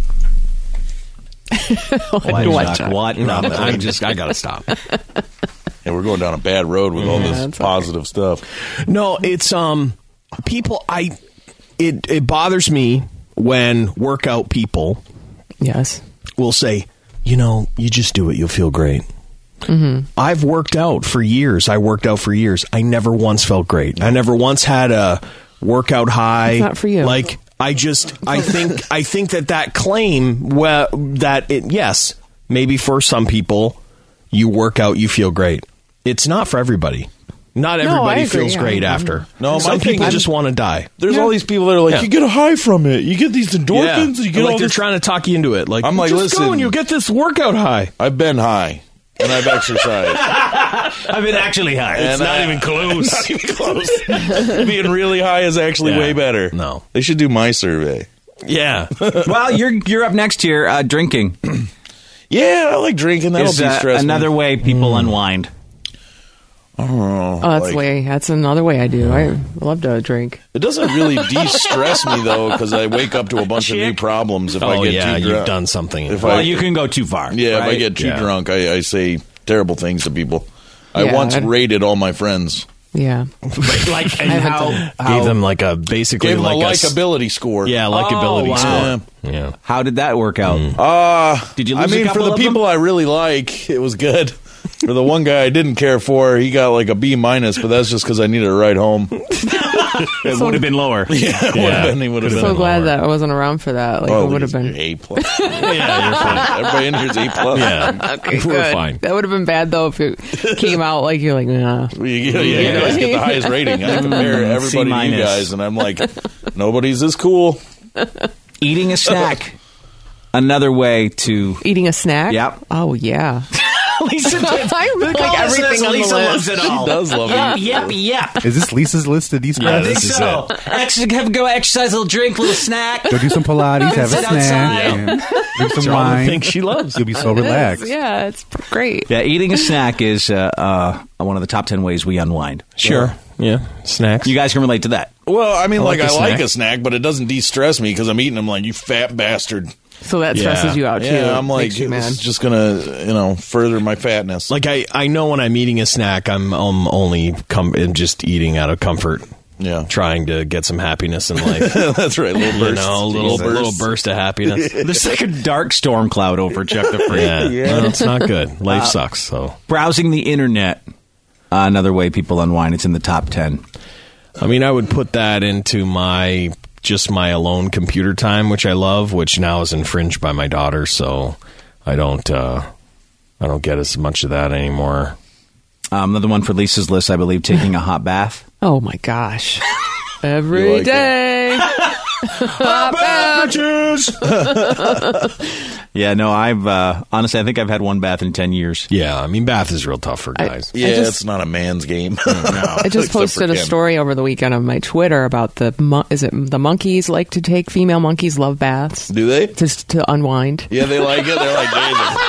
What? No, I gotta stop. Yeah, we're going down a bad road with all this positive stuff. No, it's people. It bothers me when workout people Yes. will say, you just do it, you'll feel great. Mm-hmm. I've worked out for years. I never once felt great. I never once had a workout high. It's not for you. Like I think that claim, yes, maybe for some people, you work out, you feel great. It's not for everybody. Not everybody I agree, feels yeah. great after. No, some my thing people is- just want to die. There's all these people that are like, Yeah. you get a high from it. You get these endorphins. You get like all they're this. trying to talk you into it. Like I'm like, just listen. go and you get this workout high. I've been high, and I've exercised. I've been actually high. And not even close. Not even close. Being really high is actually way better. No. They should do my survey. Yeah. Well, you're up next here. Drinking Yeah, I like drinking. That'll is de-stress another me. way people unwind. Oh, That's another way I do. I love to drink. It doesn't really de-stress me though, because I wake up to a bunch of new problems if I get too drunk. you've done something. You can go too far. Yeah, if I right? get too drunk, I say terrible things to people. I Yeah, once I'd- rated all my friends. Yeah. Like and I haven't how, done how Gave them like a basically Gave them like a likability score. Yeah, likability wow. score. Yeah. how did that work out? Did you I lose a mean, for couple the of them? people I really like, it was good. For the one guy I didn't care for, he got like a B-, but that's just because I needed a ride home. It would have been lower. Yeah, he would have been. So glad that I wasn't around for that. Like, Oh, it would have been. A+. Yeah, you're fine. Everybody in here is A+. Yeah. Okay, We're good. fine. That would have been bad though if it came out like you're like, nah. You guys get the highest rating. I compare everybody to you guys, and I'm like, nobody's as cool. Eating a snack. Another way to Eating a snack? Yep. Oh yeah. Lisa did. I like everything on Lisa the loves list. it all. She does love it. Yep. Is this Lisa's list of these I guys? think so. Go exercise, a little drink, a little snack. Go do some Pilates, have a Sit snack, outside. and drink some All the wine. things she loves. You'll be so relaxed. Yeah, it's great. Yeah, eating a snack is one of the top 10 ways we unwind. Sure. Yeah. Snacks. You guys can relate to that. Well, I mean, I like I a like snack. a snack, but it doesn't de-stress me because I'm eating them like, you fat bastard. So that stresses you out too. Yeah, I'm like, Makes you this mad. is just gonna, further my fatness. Like I know when I'm eating a snack, I'm only just eating out of comfort. Yeah, trying to get some happiness in life. That's right, little burst, little burst of happiness. There's like a dark storm cloud over Chuck the Freak. Yeah. Well, it's not good. Life sucks. So browsing the internet, another way people unwind. It's in the top 10. I mean, I would put that into my alone computer time, which I love, which now is infringed by my daughter. So I don't get as much of that anymore. Another one for Lisa's list, I believe, taking a hot bath. Oh my gosh. Every like day. Hot batches. Yeah, no, I've honestly, I think I've had one bath in 10 years. Yeah, I mean, bath is real tough for guys. It's not a man's game. No, I just posted a story over the weekend on my Twitter about the monkeys like to take female monkeys love baths. Do they? Just to unwind. Yeah, they like it. They're like, Jesus.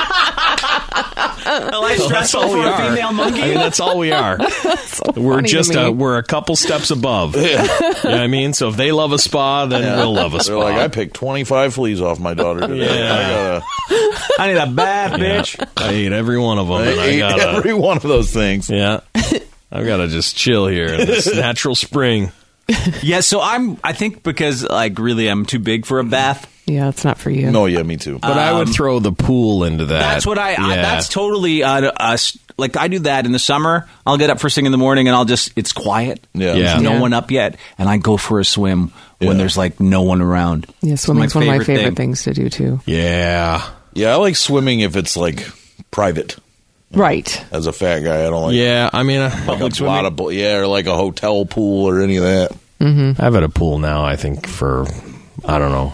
That's all we are. Female monkey? I mean, that's all we are. We're funny just to me. we're a couple steps above. You know what I mean? So if they love a spa, then we'll love a They're spa. like, I picked 25 fleas off my daughter today. Yeah. I need a bath, bitch. I ate every one of them. I and I ate got every one of those things. Yeah. I've got to just chill here in this natural spring. Yeah, so I think because really I'm too big for a bath. Yeah, it's not for you. No, yeah, me too. But I would throw the pool into that. That's what Yeah. that's totally like I do that in the summer. I'll get up first thing in the morning and it's quiet. Yeah. There's no one up yet, and I go for a swim when there's like no one around. Yeah, swimming's one of my favorite thing. things to do too. Yeah. Yeah, I like swimming if it's like private. Right. As a fat guy, I don't like. Yeah, I mean, like a lot of or like a hotel pool or any of that. Mm-hmm. I've had a pool now, I think, for, I don't know,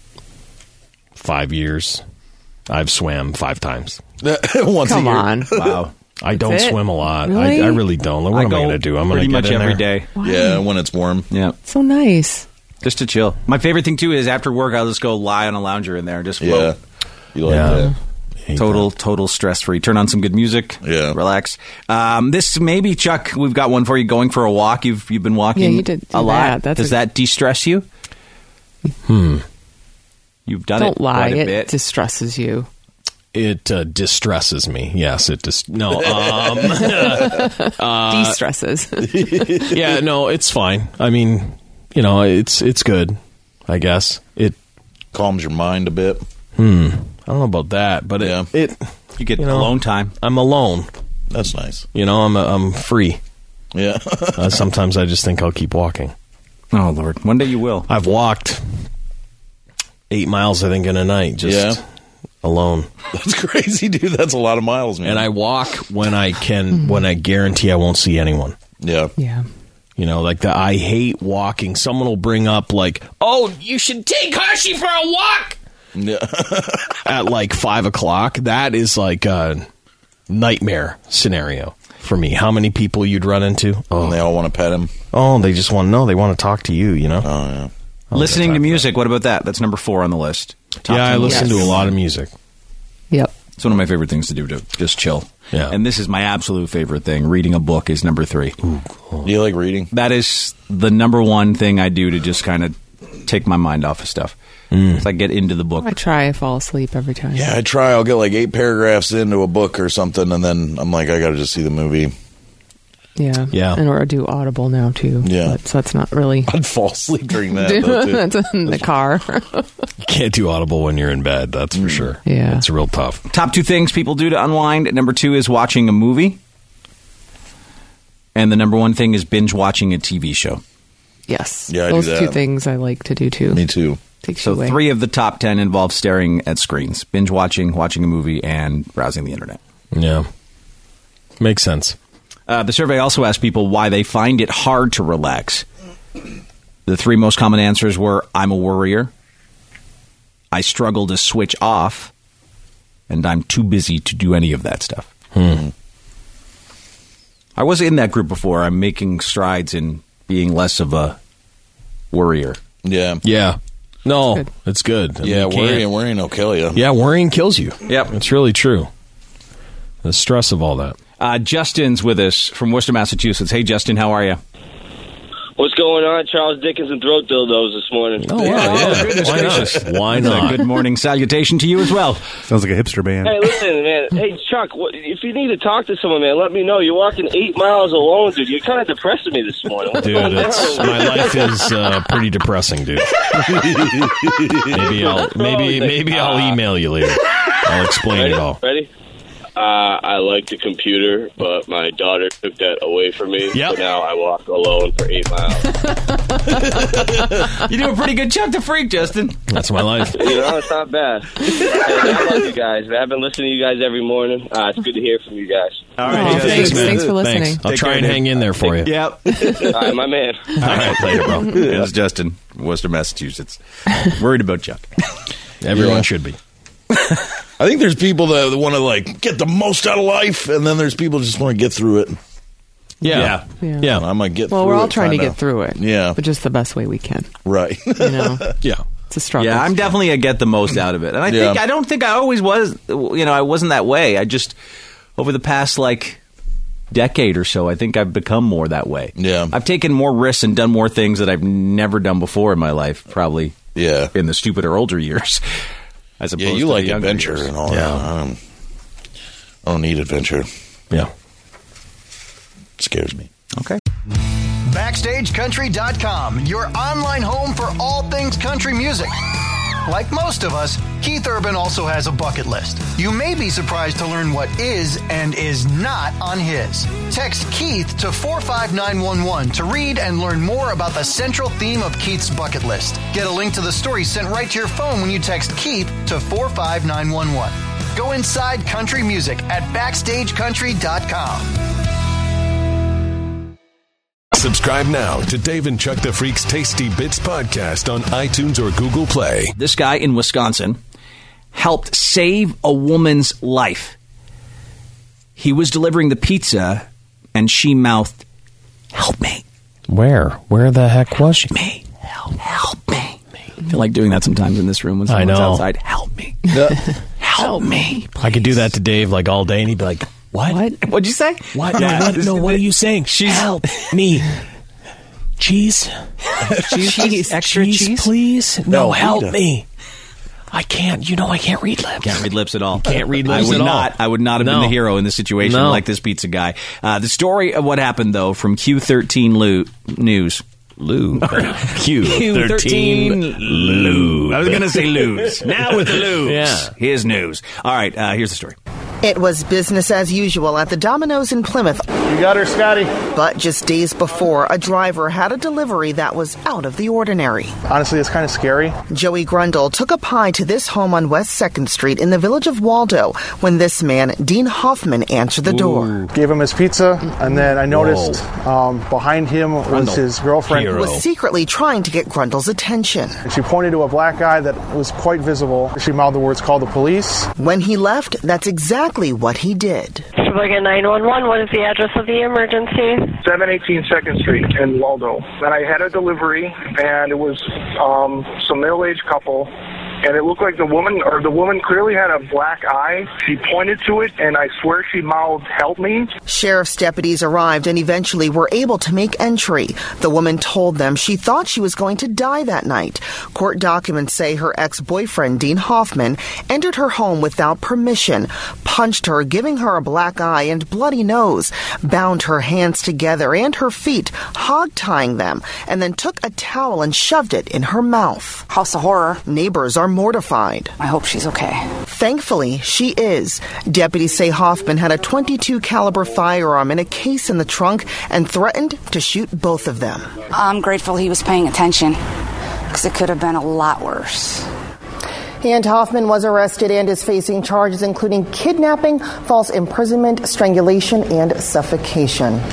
5 years. I've swam 5 times. Once Come a year. on. Wow. I don't That's it? swim a lot. Really? I really don't. What am I going to do? I'm going to pretty get much in every there. day. Yeah, when it's warm. Yeah. So nice. Just to chill. My favorite thing too is after work I'll just go lie on a lounger in there and just float. You like that. Total stress free. Turn on some good music. Yeah. Relax. This maybe Chuck. We've got one for you. Going for a walk. You've been walking. Yeah, you did do a lot. that. Does that de-stress you? You've done Don't it lie. quite a It bit. distresses you. It distresses me. Yes, it no. De-stresses. Yeah, no, it's fine. I mean, it's good. I guess it calms your mind a bit. I don't know about that, but it you get alone time. I'm alone. That's nice. I'm free. Yeah. Sometimes I just think I'll keep walking. Oh Lord, one day you will. I've walked 8 miles, I think, in a night. Just alone. That's crazy, dude. That's a lot of miles, man. And I walk when I can, when I guarantee I won't see anyone. Yeah. Yeah. I hate walking. Someone will bring up like, oh, you should take Hershey for a walk. Yeah. At like 5 o'clock. That is like a nightmare scenario for me. How many people you'd run into? Oh, and they all want to pet him. Oh, they just want to know. They want to talk to you, Oh, yeah. Listening to music. What about that? That's number 4 on the list. Top I 10 listen list. to a lot of music. Yep. It's one of my favorite things to do, to just chill. Yeah. And this is my absolute favorite thing. Reading a book is number 3. Ooh, cool. Do you like reading? That is the number one thing I do to just kind of take my mind off of stuff. As I get into the book. I try. I fall asleep every time. Yeah, I try. I'll get like 8 paragraphs into a book or something, and then I'm like, I got to just see the movie. Yeah. Yeah. And or I do Audible now too. Yeah. So that's not really. I'd fall asleep during that. though, too. That's in the car. You can't do Audible when you're in bed. That's for sure. Yeah. It's real tough. Top 2 things people do to unwind. Number 2 is watching a movie. And the number 1 thing is binge watching a TV show. Yes. Yeah, I do Those that. 2 things I like to do too. Me too. Takes So you away. 3 of the top 10 involve staring at screens. Binge watching, watching a movie, and browsing the internet. Yeah. Makes sense. The survey also asked people why they find it hard to relax. The 3 most common answers were, I'm a worrier, I struggle to switch off, and I'm too busy to do any of that stuff. I was in that group before. I'm making strides in being less of a worrier. Yeah. Yeah. No, it's good. I mean, worrying will kill you. Yeah, worrying kills you. Yep. It's really true. The stress of all that. Justin's with us from Worcester, Massachusetts. Hey, Justin, how are you? What's going on? Charles Dickens and throat dildos this morning. Oh, yeah. Goodness gracious. Why not? Good morning salutation to you as well. Sounds like a hipster band. Hey, listen, man. Hey, Chuck, if you need to talk to someone, man, let me know. You're walking 8 miles alone, dude. You're kind of depressing me this morning. What's Dude, going on? my life is pretty depressing, dude. Maybe I'll email you later. I'll explain it all. Ready? I like the computer, but my daughter took that away from me. Yep. So now I walk alone for 8 miles. You do a pretty good Chuck the Freak, Justin. That's my life. It's not bad. Hey, I love you guys. I've been listening to you guys every morning. It's good to hear from you guys. All right. Thanks for listening. Thanks. I'll try and hang in there for you. Yep. All right, my man. All right, later, bro. It's Justin, Worcester, Massachusetts. Worried about Chuck. Everyone should be. I think there's people that want to get the most out of life, and then there's people that just want to get through it. Yeah. I might get. Well, through we're all it, trying to kinda. get through it. Yeah, but just the best way we can. Right. Yeah. It's a struggle. Yeah, I'm definitely a get the most out of it, and I don't think I always was. I wasn't that way. I just over the past decade or so, I think I've become more that way. Yeah, I've taken more risks and done more things that I've never done before in my life. Probably. Yeah. In the stupider older years. As opposed you to like the younger adventure years. and all that. I don't need adventure. Yeah. It scares me. Okay. BackstageCountry.com, your online home for all things country music. Like most of us, Keith Urban also has a bucket list. You may be surprised to learn what is and is not on his. Text Keith to 45911 to read and learn more about the central theme of Keith's bucket list. Get a link to the story sent right to your phone when you text Keith to 45911. Go inside country music at BackstageCountry.com. Subscribe now to Dave and Chuck the Freak's Tasty Bits podcast on iTunes or Google Play. This guy in Wisconsin helped save a woman's life. He was delivering the pizza, and she mouthed, "Help me." Where? Where the heck was she? Me. Help me. I feel like doing that sometimes in this room when someone's outside. Help me. Help me. Please. I could do that to Dave all day, and he'd be like, What? What'd you say? What? No, what are you saying? Help me. Cheese? Cheese. Extra cheese? Please? No, help me. I can't. I can't read lips. Can't read lips at all. Can't read lips at all. I would not have been the hero in this situation like this pizza guy. The story of what happened, though, from Q13 News. Q13 Lube. I was going to say lose. Now with the lubes. Yeah. Here's news. All right, here's the story. It was business as usual at the Domino's in Plymouth. You got her, Scotty. But just days before, a driver had a delivery that was out of the ordinary. Honestly, it's kind of scary. Joey Grundle took a pie to this home on West 2nd Street in the village of Waldo when this man, Dean Hoffman, answered the door. Gave him his pizza, and then I noticed behind him was his girlfriend. Who was secretly trying to get Grundle's attention. She pointed to a black eye that was quite visible. She mouthed the words, "Call the police." When he left, that's exactly what he did. Sheboygan 911, what is the address of the emergency? 718 2nd Street in Waldo. And I had a delivery, and it was some middle-aged couple. And it looked like the woman clearly had a black eye. She pointed to it, and I swear she mouthed, "Help me." Sheriff's deputies arrived and eventually were able to make entry. The woman told them she thought she was going to die that night. Court documents say her ex-boyfriend, Dean Hoffman, entered her home without permission, punched her, giving her a black eye and bloody nose, bound her hands together and her feet, hog-tying them, and then took a towel and shoved it in her mouth. House of horror. Neighbors are mortified. I hope she's okay. Thankfully, she is. Deputies say Hoffman had a .22 caliber firearm in a case in the trunk and threatened to shoot both of them. I'm grateful he was paying attention, because it could have been a lot worse. And Hoffman was arrested and is facing charges including kidnapping, false imprisonment, strangulation, and suffocation.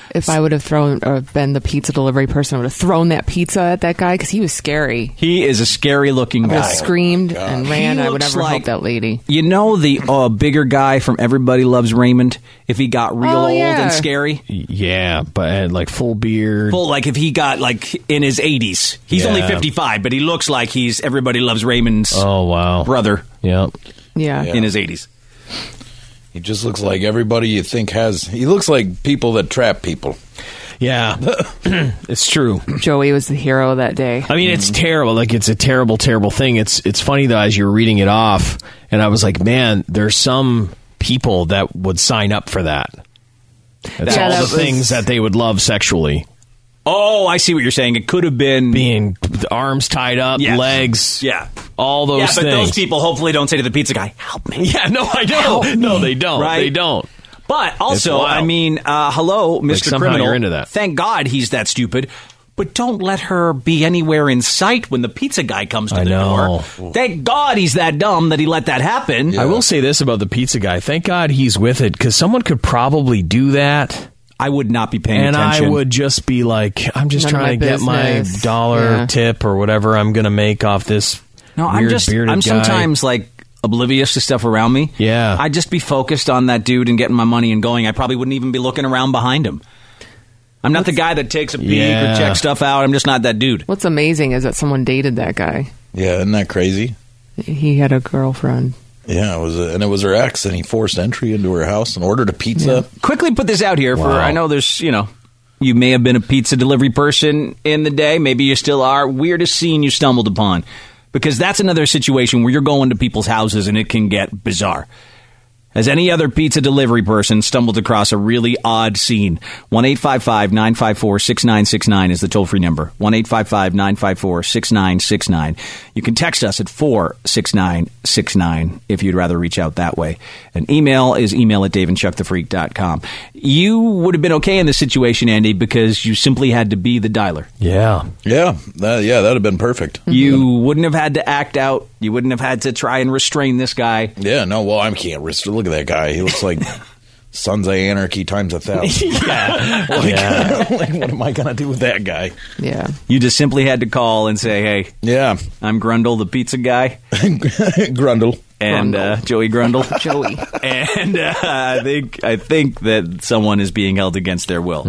If I would have been the pizza delivery person, I would have thrown that pizza at that guy because he was scary. He is a scary looking guy. I would have screamed and ran. I would never help that lady. You know the bigger guy from Everybody Loves Raymond? If he got real old and scary? Yeah, but like full beard. Like if he got like in his 80s. He's only 55, but he looks like he's Everybody Loves Raymond's brother. Yeah. In his 80s. He just looks like everybody you think has... He looks like people that trap people. Yeah, it's true. Joey was the hero that day. I mean, it's terrible. Like, it's a terrible, terrible thing. It's funny, though, as you're reading it off, and I was like, man, there's some people that would sign up for that. That's all the things that they would love sexually. Oh, I see what you're saying. It could have been... Being arms tied up, legs, all those things. Yeah, but those people hopefully don't say to the pizza guy, help me. Yeah, no, I don't. No, they don't. Right? They don't. But also, I mean, hello, Mr. Criminal. You're into that. Thank God he's that stupid. But don't let her be anywhere in sight when the pizza guy comes to the door. Thank God he's that dumb that he let that happen. Yeah. I will say this about the pizza guy. Thank God he's with it, because someone could probably do that. I would not be paying attention. attention. And I would just be like, I'm just trying to get my dollar tip or whatever I'm going to make off this weird bearded guy. I'm sometimes like oblivious to stuff around me. Yeah. I'd just be focused on that dude and getting my money and going. I probably wouldn't even be looking around behind him. I'm not the guy that takes a peek or checks stuff out. I'm just not that dude. What's amazing is that someone dated that guy. Yeah, isn't that crazy? He had a girlfriend. Yeah, it was her ex, and he forced entry into her house and ordered a pizza. Yeah. Quickly put this out here for, I know there's, you may have been a pizza delivery person in the day. Maybe you still are. Weirdest scene you stumbled upon. Because that's another situation where you're going to people's houses and it can get bizarre. Has any other pizza delivery person stumbled across a really odd scene? 1-855-954-6969 is the toll-free number. 1-855-954-6969. You can text us at 46969 if you'd rather reach out that way. And email is email@daveandchuckthefreak.com. You would have been okay in this situation, Andy, because you simply had to be the dialer. Yeah. Yeah, that would have been perfect. You wouldn't have had to act out. You wouldn't have had to try and restrain this guy. Yeah, no, well, I can't restrain. Look at that guy. He looks like Sons of Anarchy times 1,000. Yeah. Like, what am I going to do with that guy? Yeah. You just simply had to call and say, hey, I'm Grundle, the pizza guy. Grundle. And Joey Grundle. Joey. And I think that someone is being held against their will.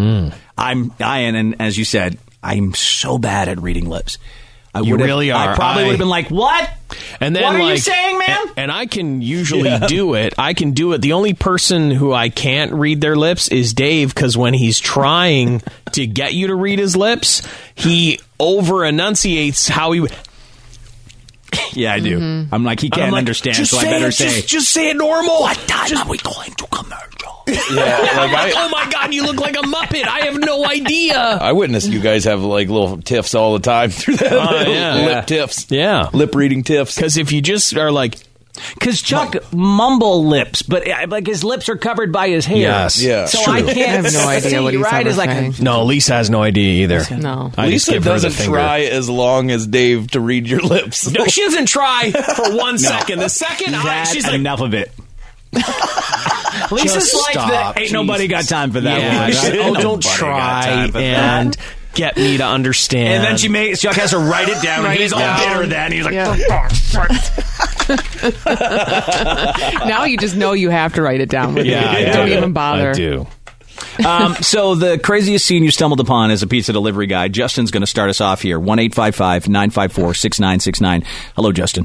And as you said, I'm so bad at reading lips. You really are. I probably would have been like, what? And then, what are you saying, man? And I can usually do it. I can do it. The only person who I can't read their lips is Dave, because when he's trying to get you to read his lips, he over-enunciates how he... Yeah, I do. Mm-hmm. I'm like, he can't understand, so I better say... Just say it normal. What time are we going to commercial? Oh my God, you look like a Muppet. I have no idea. I witnessed you guys have like little tiffs all the time through that. Lip tiffs. Yeah. Lip reading tiffs. Because if you just are like... Because Chuck mumble lips, but like his lips are covered by his hair. Yes. Yeah. So I can't I have no idea what he's ever saying. No, Lisa has no idea either. No. Lisa doesn't try as long as Dave to read your lips. No, she doesn't try for 1 second. The second she's like... Enough of it. Lisa's like that. Ain't nobody got time for that one. Right? Don't try and get me to understand. And then Chuck has to write it down. And he's all bitter then. He's like, now you just know you have to write it down. Don't even bother. I do. So the craziest scene you stumbled upon as a pizza delivery guy. Justin's going to start us off here. 1-855-954-6969. Hello, Justin.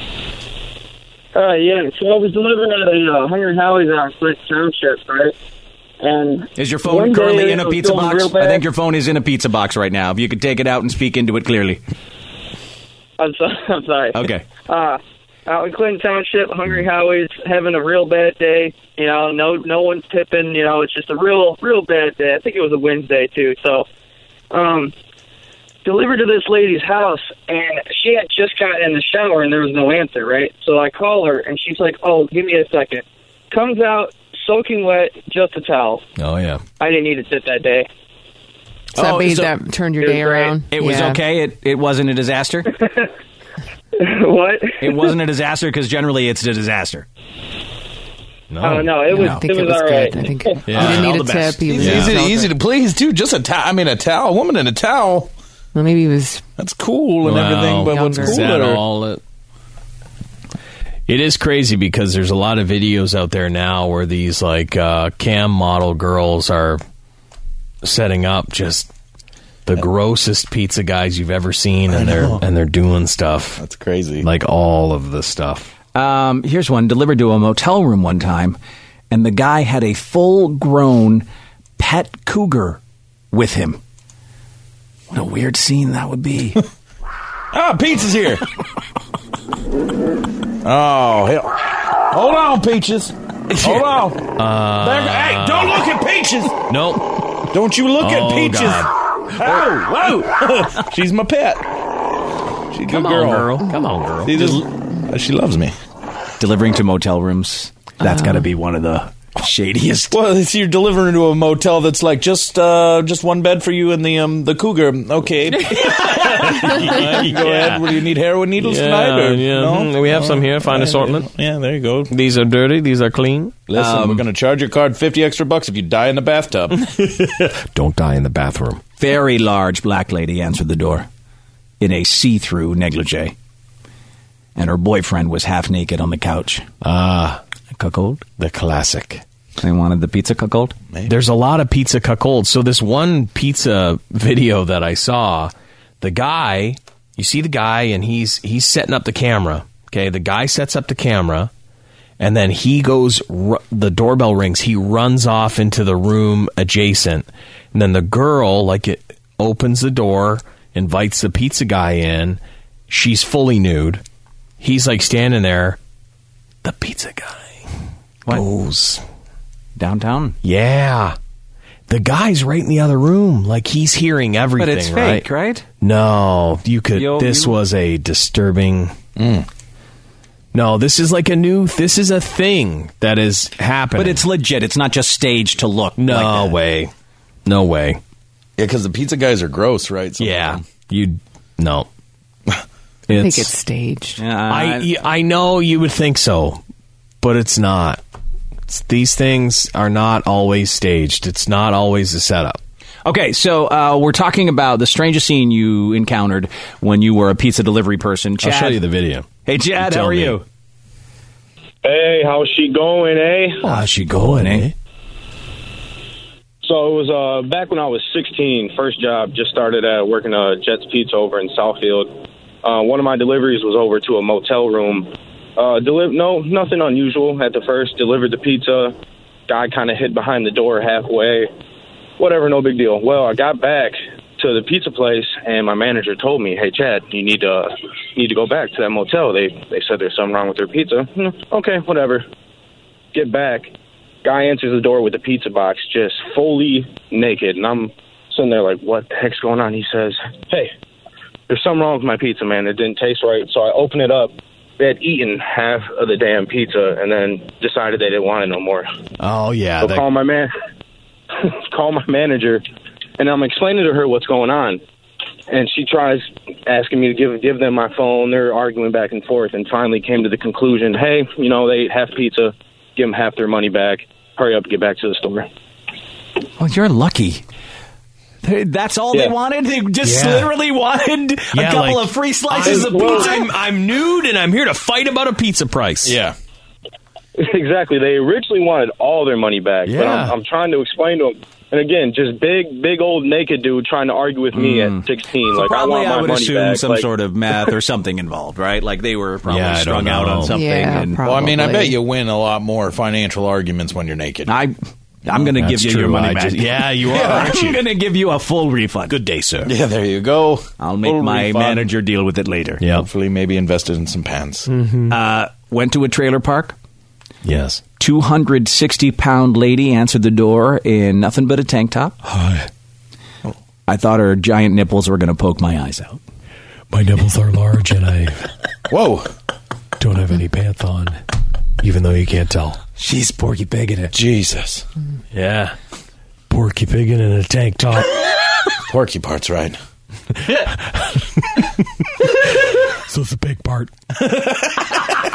Yeah, so I was delivering at a Hungry Howie's on Flint Township, right? And is your phone currently in a pizza box? I think your phone is in a pizza box right now. If you could take it out and speak into it clearly. I'm sorry. Okay. Out in Clinton Township, Hungry Howie's having a real bad day. No one's tipping. It's just a real bad day. I think it was a Wednesday too. So, delivered to this lady's house, and she had just gotten in the shower, and there was no answer, right? So I call her, and she's like, "Oh, give me a second." Comes out, soaking wet, just a towel. Oh, yeah. I didn't need to sit that day. So that turned your day around? It was okay? It wasn't a disaster? What? It wasn't a disaster, because generally it's a disaster. No. I don't know. It was all right. I think he didn't need a tip. He was easy to please, too. Just a towel. I mean, a towel. A woman in a towel. Well, maybe he was. That's cool and everything, but what's cooler? It is crazy because there's a lot of videos out there now where these like cam model girls are setting up just the grossest pizza guys you've ever seen, and they're doing stuff. That's crazy. Like all of the stuff. Here's one delivered to a motel room one time, and the guy had a full-grown pet cougar with him. What a weird scene that would be. Pizza's here. Oh, hell. Hold on, Peaches. Hold on. Hey, don't look at Peaches. Nope. Don't you look at Peaches. God. Whoa. She's my pet. She's a good girl. Come on, girl. She loves me. Delivering to motel rooms. That's got to be one of the shadiest. Well, you're delivering to a motel that's like just one bed for you and the cougar. Okay. Go ahead. What, do you need heroin needles tonight? Or, no? We have some here. Fine assortment. Yeah, there you go. These are dirty. These are clean. Listen, we're going to charge your card $50 extra if you die in the bathtub. Don't die in the bathroom. Very large black lady answered the door in a see-through negligee, and her boyfriend was half naked on the couch. Cuckold? The classic. They wanted the pizza cuckold? Maybe. There's a lot of pizza cuckold. So this one pizza video that I saw, the guy, you see the guy, and he's setting up the camera. Okay, the guy sets up the camera, and then he goes, the doorbell rings, he runs off into the room adjacent, and then the girl, it opens the door, invites the pizza guy in, she's fully nude, he's standing there, the pizza guy goes downtown. Yeah, the guy's right in the other room, he's hearing everything. But it's fake, right? No, you could. This was a disturbing. No, this is this is a thing that is happening. But it's legit. It's not just staged to look. No way. No way. Yeah, because the pizza guys are gross, right? No. I think it's staged. I know you would think so, but it's not. These things are not always staged. It's not always a setup. Okay, so we're talking about the strangest scene you encountered when you were a pizza delivery person. Chad, I'll show you the video. Hey, Chad, how are you? Hey, how's she going, eh? How's she going, eh? So it was back when I was 16, first job, just started working Jet's Pizza over in Southfield. One of my deliveries was over to a motel room. Nothing unusual at the first. Delivered the pizza. Guy kind of hid behind the door halfway. Whatever, no big deal. Well, I got back to the pizza place, and my manager told me, "Hey, Chad, you need to go back to that motel. They said there's something wrong with their pizza." Okay, whatever. Get back. Guy answers the door with the pizza box, just fully naked, and I'm sitting there like, "What the heck's going on?" He says, "Hey, there's something wrong with my pizza, man. It didn't taste right." So I open it up. They had eaten half of the damn pizza and then decided they didn't want it no more. Oh, yeah. So call my manager, and I'm explaining to her what's going on. And she tries asking me to give them my phone. They're arguing back and forth, and finally came to the conclusion, hey, they ate half pizza, give them half their money back. Hurry up, get back to the store. Well, you're lucky. That's all they wanted? They just literally wanted a couple of free slices of pizza? I'm nude, and I'm here to fight about a pizza price. Yeah. Exactly. They originally wanted all their money back. Yeah. But I'm trying to explain to them. And again, just big old naked dude trying to argue with me at 16. So I probably want my I would money assume back. some sort of math or something involved, right? They were probably strung out on something. Yeah, well, I mean, I bet you win a lot more financial arguments when you're naked. I'm going to give you your money back. You are, aren't you? I'm going to give you a full refund. Good day, sir. Yeah, there you go. I'll make my manager deal with it later. Yeah. Hopefully maybe invested in some pants. Mm-hmm. Went to a trailer park. Yes. 260-pound lady answered the door in nothing but a tank top. Hi. I thought her giant nipples were going to poke my eyes out. My nipples are large and I Whoa. don't have any pants on, even though you can't tell. She's Porky Pig in it. Jesus. Yeah. Porky Pig in a tank top. Porky part's right. So it's the pig part.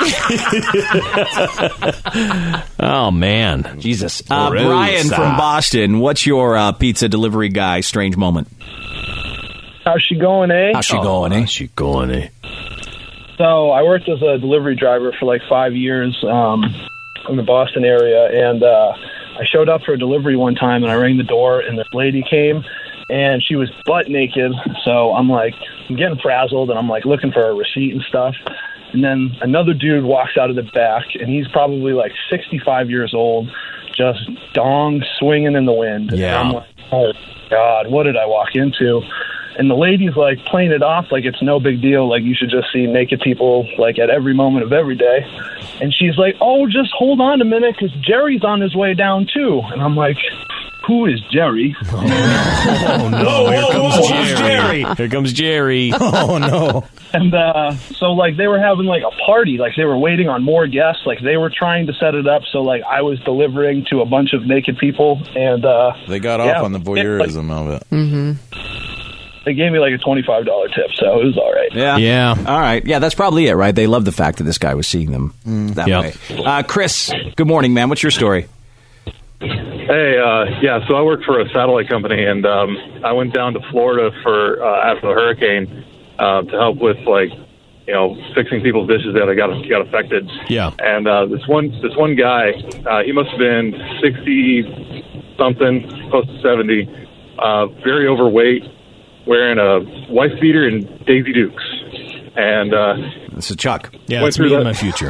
Oh, man. Jesus. Brian from Boston, what's your pizza delivery guy strange moment? How's she going, eh? How's she going, eh? How's she going, eh? So I worked as a delivery driver for like 5 years in the Boston area, and I showed up for a delivery one time, and I rang the door, and this lady came, and she was butt naked. So I'm getting frazzled, and I'm like looking for a receipt and stuff. And then another dude walks out of the back, and he's probably like 65 years old, just dong swinging in the wind. Yeah. And I'm like, oh God, what did I walk into? And the lady's like playing it off like it's no big deal, like you should just see naked people like at every moment of every day. And she's like, oh, just hold on a minute because Jerry's on his way down too. And I'm like, who is Jerry? Oh, no. Here comes Jerry. Here comes Jerry. Oh, no. And so, like, they were having, like, a party. Like, they were waiting on more guests. Like, they were trying to set it up. So, like, I was delivering to a bunch of naked people. And they got off on the voyeurism of it. Mm-hmm. They gave me, like, a $25 tip, so it was all right. Yeah. All right. Yeah, that's probably it, right? They love the fact that this guy was seeing them that way. Chris, good morning, man. What's your story? Hey, so I work for a satellite company, and I went down to Florida for after the hurricane to help with fixing people's dishes that got affected. Yeah. And this one guy, he must have been 60 something, close to 70, very overweight, wearing a wife beater and Daisy Dukes. And this is Chuck. Yeah, that's me in my future.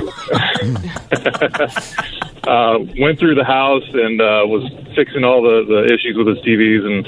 Went through the house and was fixing all the issues with his TVs, and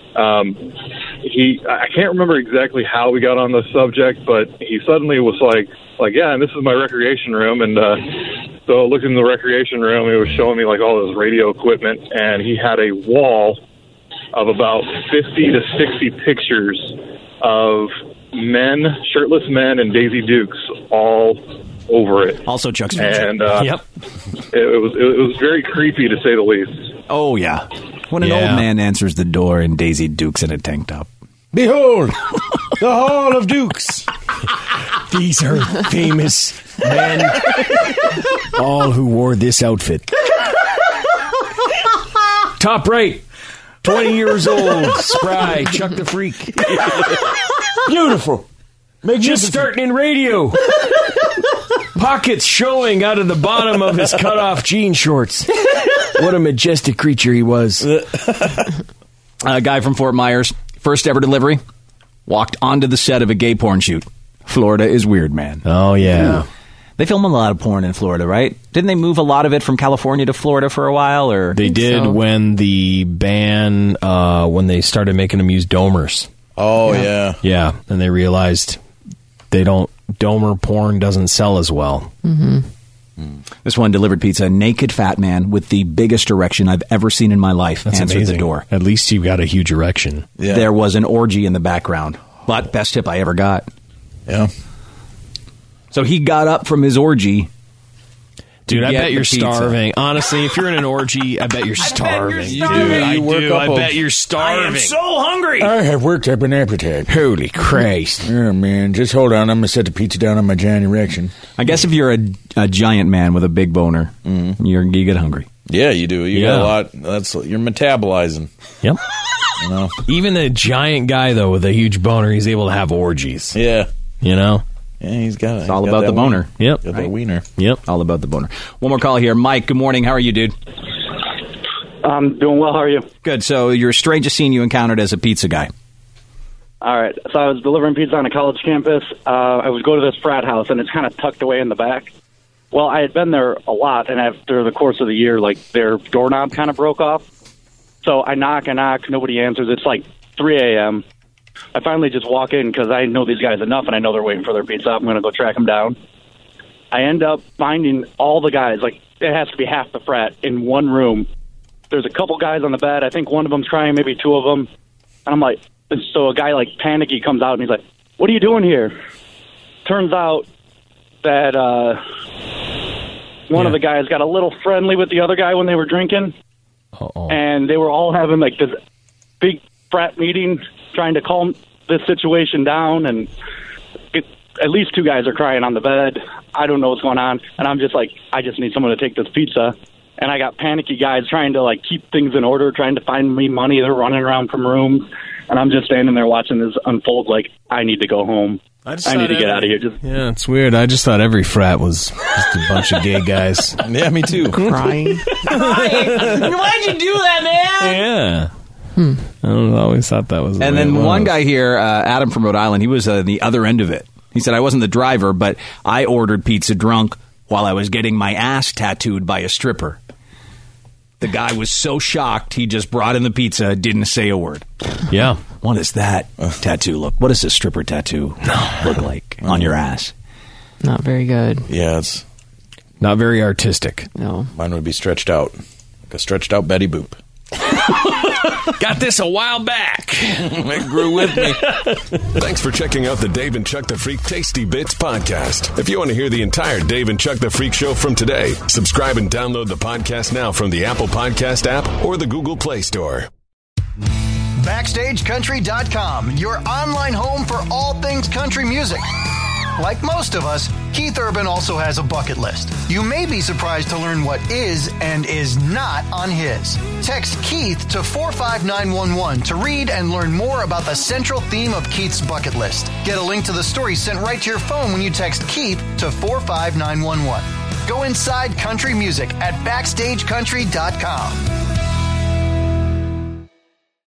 I can't remember exactly how we got on the subject, but he suddenly was like, yeah, and this is my recreation room, and so looking in the recreation room, he was showing me like all his radio equipment, and he had a wall of about 50 to 60 pictures of shirtless men, and Daisy Dukes all over it. Also Chuck's future. And it was very creepy, to say the least. Oh, yeah. When an old man answers the door in Daisy Dukes in a tank top. Behold, the Hall of Dukes. These are famous men, all who wore this outfit. Top right, 20 years old, spry, Chuck the Freak. Beautiful. Just starting in radio. Pockets showing out of the bottom of his cut-off jean shorts. What a majestic creature he was. A guy from Fort Myers, first ever delivery, walked onto the set of a gay porn shoot. Florida is weird, man. Oh, yeah. Ooh. They film a lot of porn in Florida, right? Didn't they move a lot of it from California to Florida for a while? Or they did when the ban, when they started making them use domers. Oh, yeah. Yeah, and they realized domer porn doesn't sell as well. Mm-hmm. This one delivered pizza. A naked fat man with the biggest erection I've ever seen in my life answered amazing. The door. At least you got a huge erection. Yeah. There was an orgy in the background. But best tip I ever got. Yeah. So he got up from his orgy. Dude, I bet you're starving. Honestly, if you're in an orgy, I bet you're starving. You do. I bet you're starving. I am so hungry. I have worked up an appetite. Holy Christ. Oh, man. Just hold on. I'm going to set the pizza down on my giant erection. I guess if you're a giant man with a big boner, you get hungry. Yeah, you do. You got a lot. You're metabolizing. Yep. You know? Even a giant guy, though, with a huge boner, he's able to have orgies. Yeah. You know? Yeah, he's got it. It's all about the boner. Yep. Got the wiener. Yep. All about the boner. One more call here. Mike, good morning. How are you, dude? I'm doing well. How are you? Good. So your strangest scene you encountered as a pizza guy. All right. So I was delivering pizza on a college campus. I was going to this frat house, and it's kind of tucked away in the back. Well, I had been there a lot, and after the course of the year, like, their doorknob kind of broke off. So I knock, nobody answers. It's like 3 a.m. I finally just walk in because I know these guys enough, and I know they're waiting for their pizza. I'm going to go track them down. I end up finding all the guys, like, it has to be half the frat, in one room. There's a couple guys on the bed. I think one of them's crying, maybe two of them. And I'm like, and so a guy, like, panicky comes out, and he's like, what are you doing here? Turns out that one of the guys got a little friendly with the other guy when they were drinking. Uh-oh. And they were all having, like, this big frat meeting trying to calm this situation down and at least 2 guys are crying on the bed. I don't know what's going on. And I'm just like, I just need someone to take this pizza. And I got panicky guys trying to, like, keep things in order, trying to find me money. They're running around from rooms. And I'm just standing there watching this unfold like, I need to go home. I need to get out of here. Yeah, it's weird. I just thought every frat was just a bunch of gay guys. Yeah, me too. Crying. Why'd you do that, man? Yeah. I always thought that was the And way then it was. one guy here, Adam from Rhode Island, he was the other end of it. He said, I wasn't the driver, but I ordered pizza drunk while I was getting my ass tattooed by a stripper. The guy was so shocked, he just brought in the pizza, didn't say a word. Yeah. What does that tattoo look? What does a stripper tattoo look like on your ass? Not very good. Yeah, it's not very artistic. No. Mine would be stretched out. Like a stretched out Betty Boop. Got this a while back. It grew with me. Thanks for checking out the Dave and Chuck the Freak Tasty Bits podcast. If you want to hear the entire Dave and Chuck the Freak show from today, subscribe and download the podcast now from the Apple Podcast app or the Google Play Store. BackstageCountry.com, your online home for all things country music. Like most of us, Keith Urban also has a bucket list. You may be surprised to learn what is and is not on his. Text Keith to 45911 to read and learn more about the central theme of Keith's bucket list. Get a link to the story sent right to your phone when you text Keith to 45911. Go inside country music at BackstageCountry.com.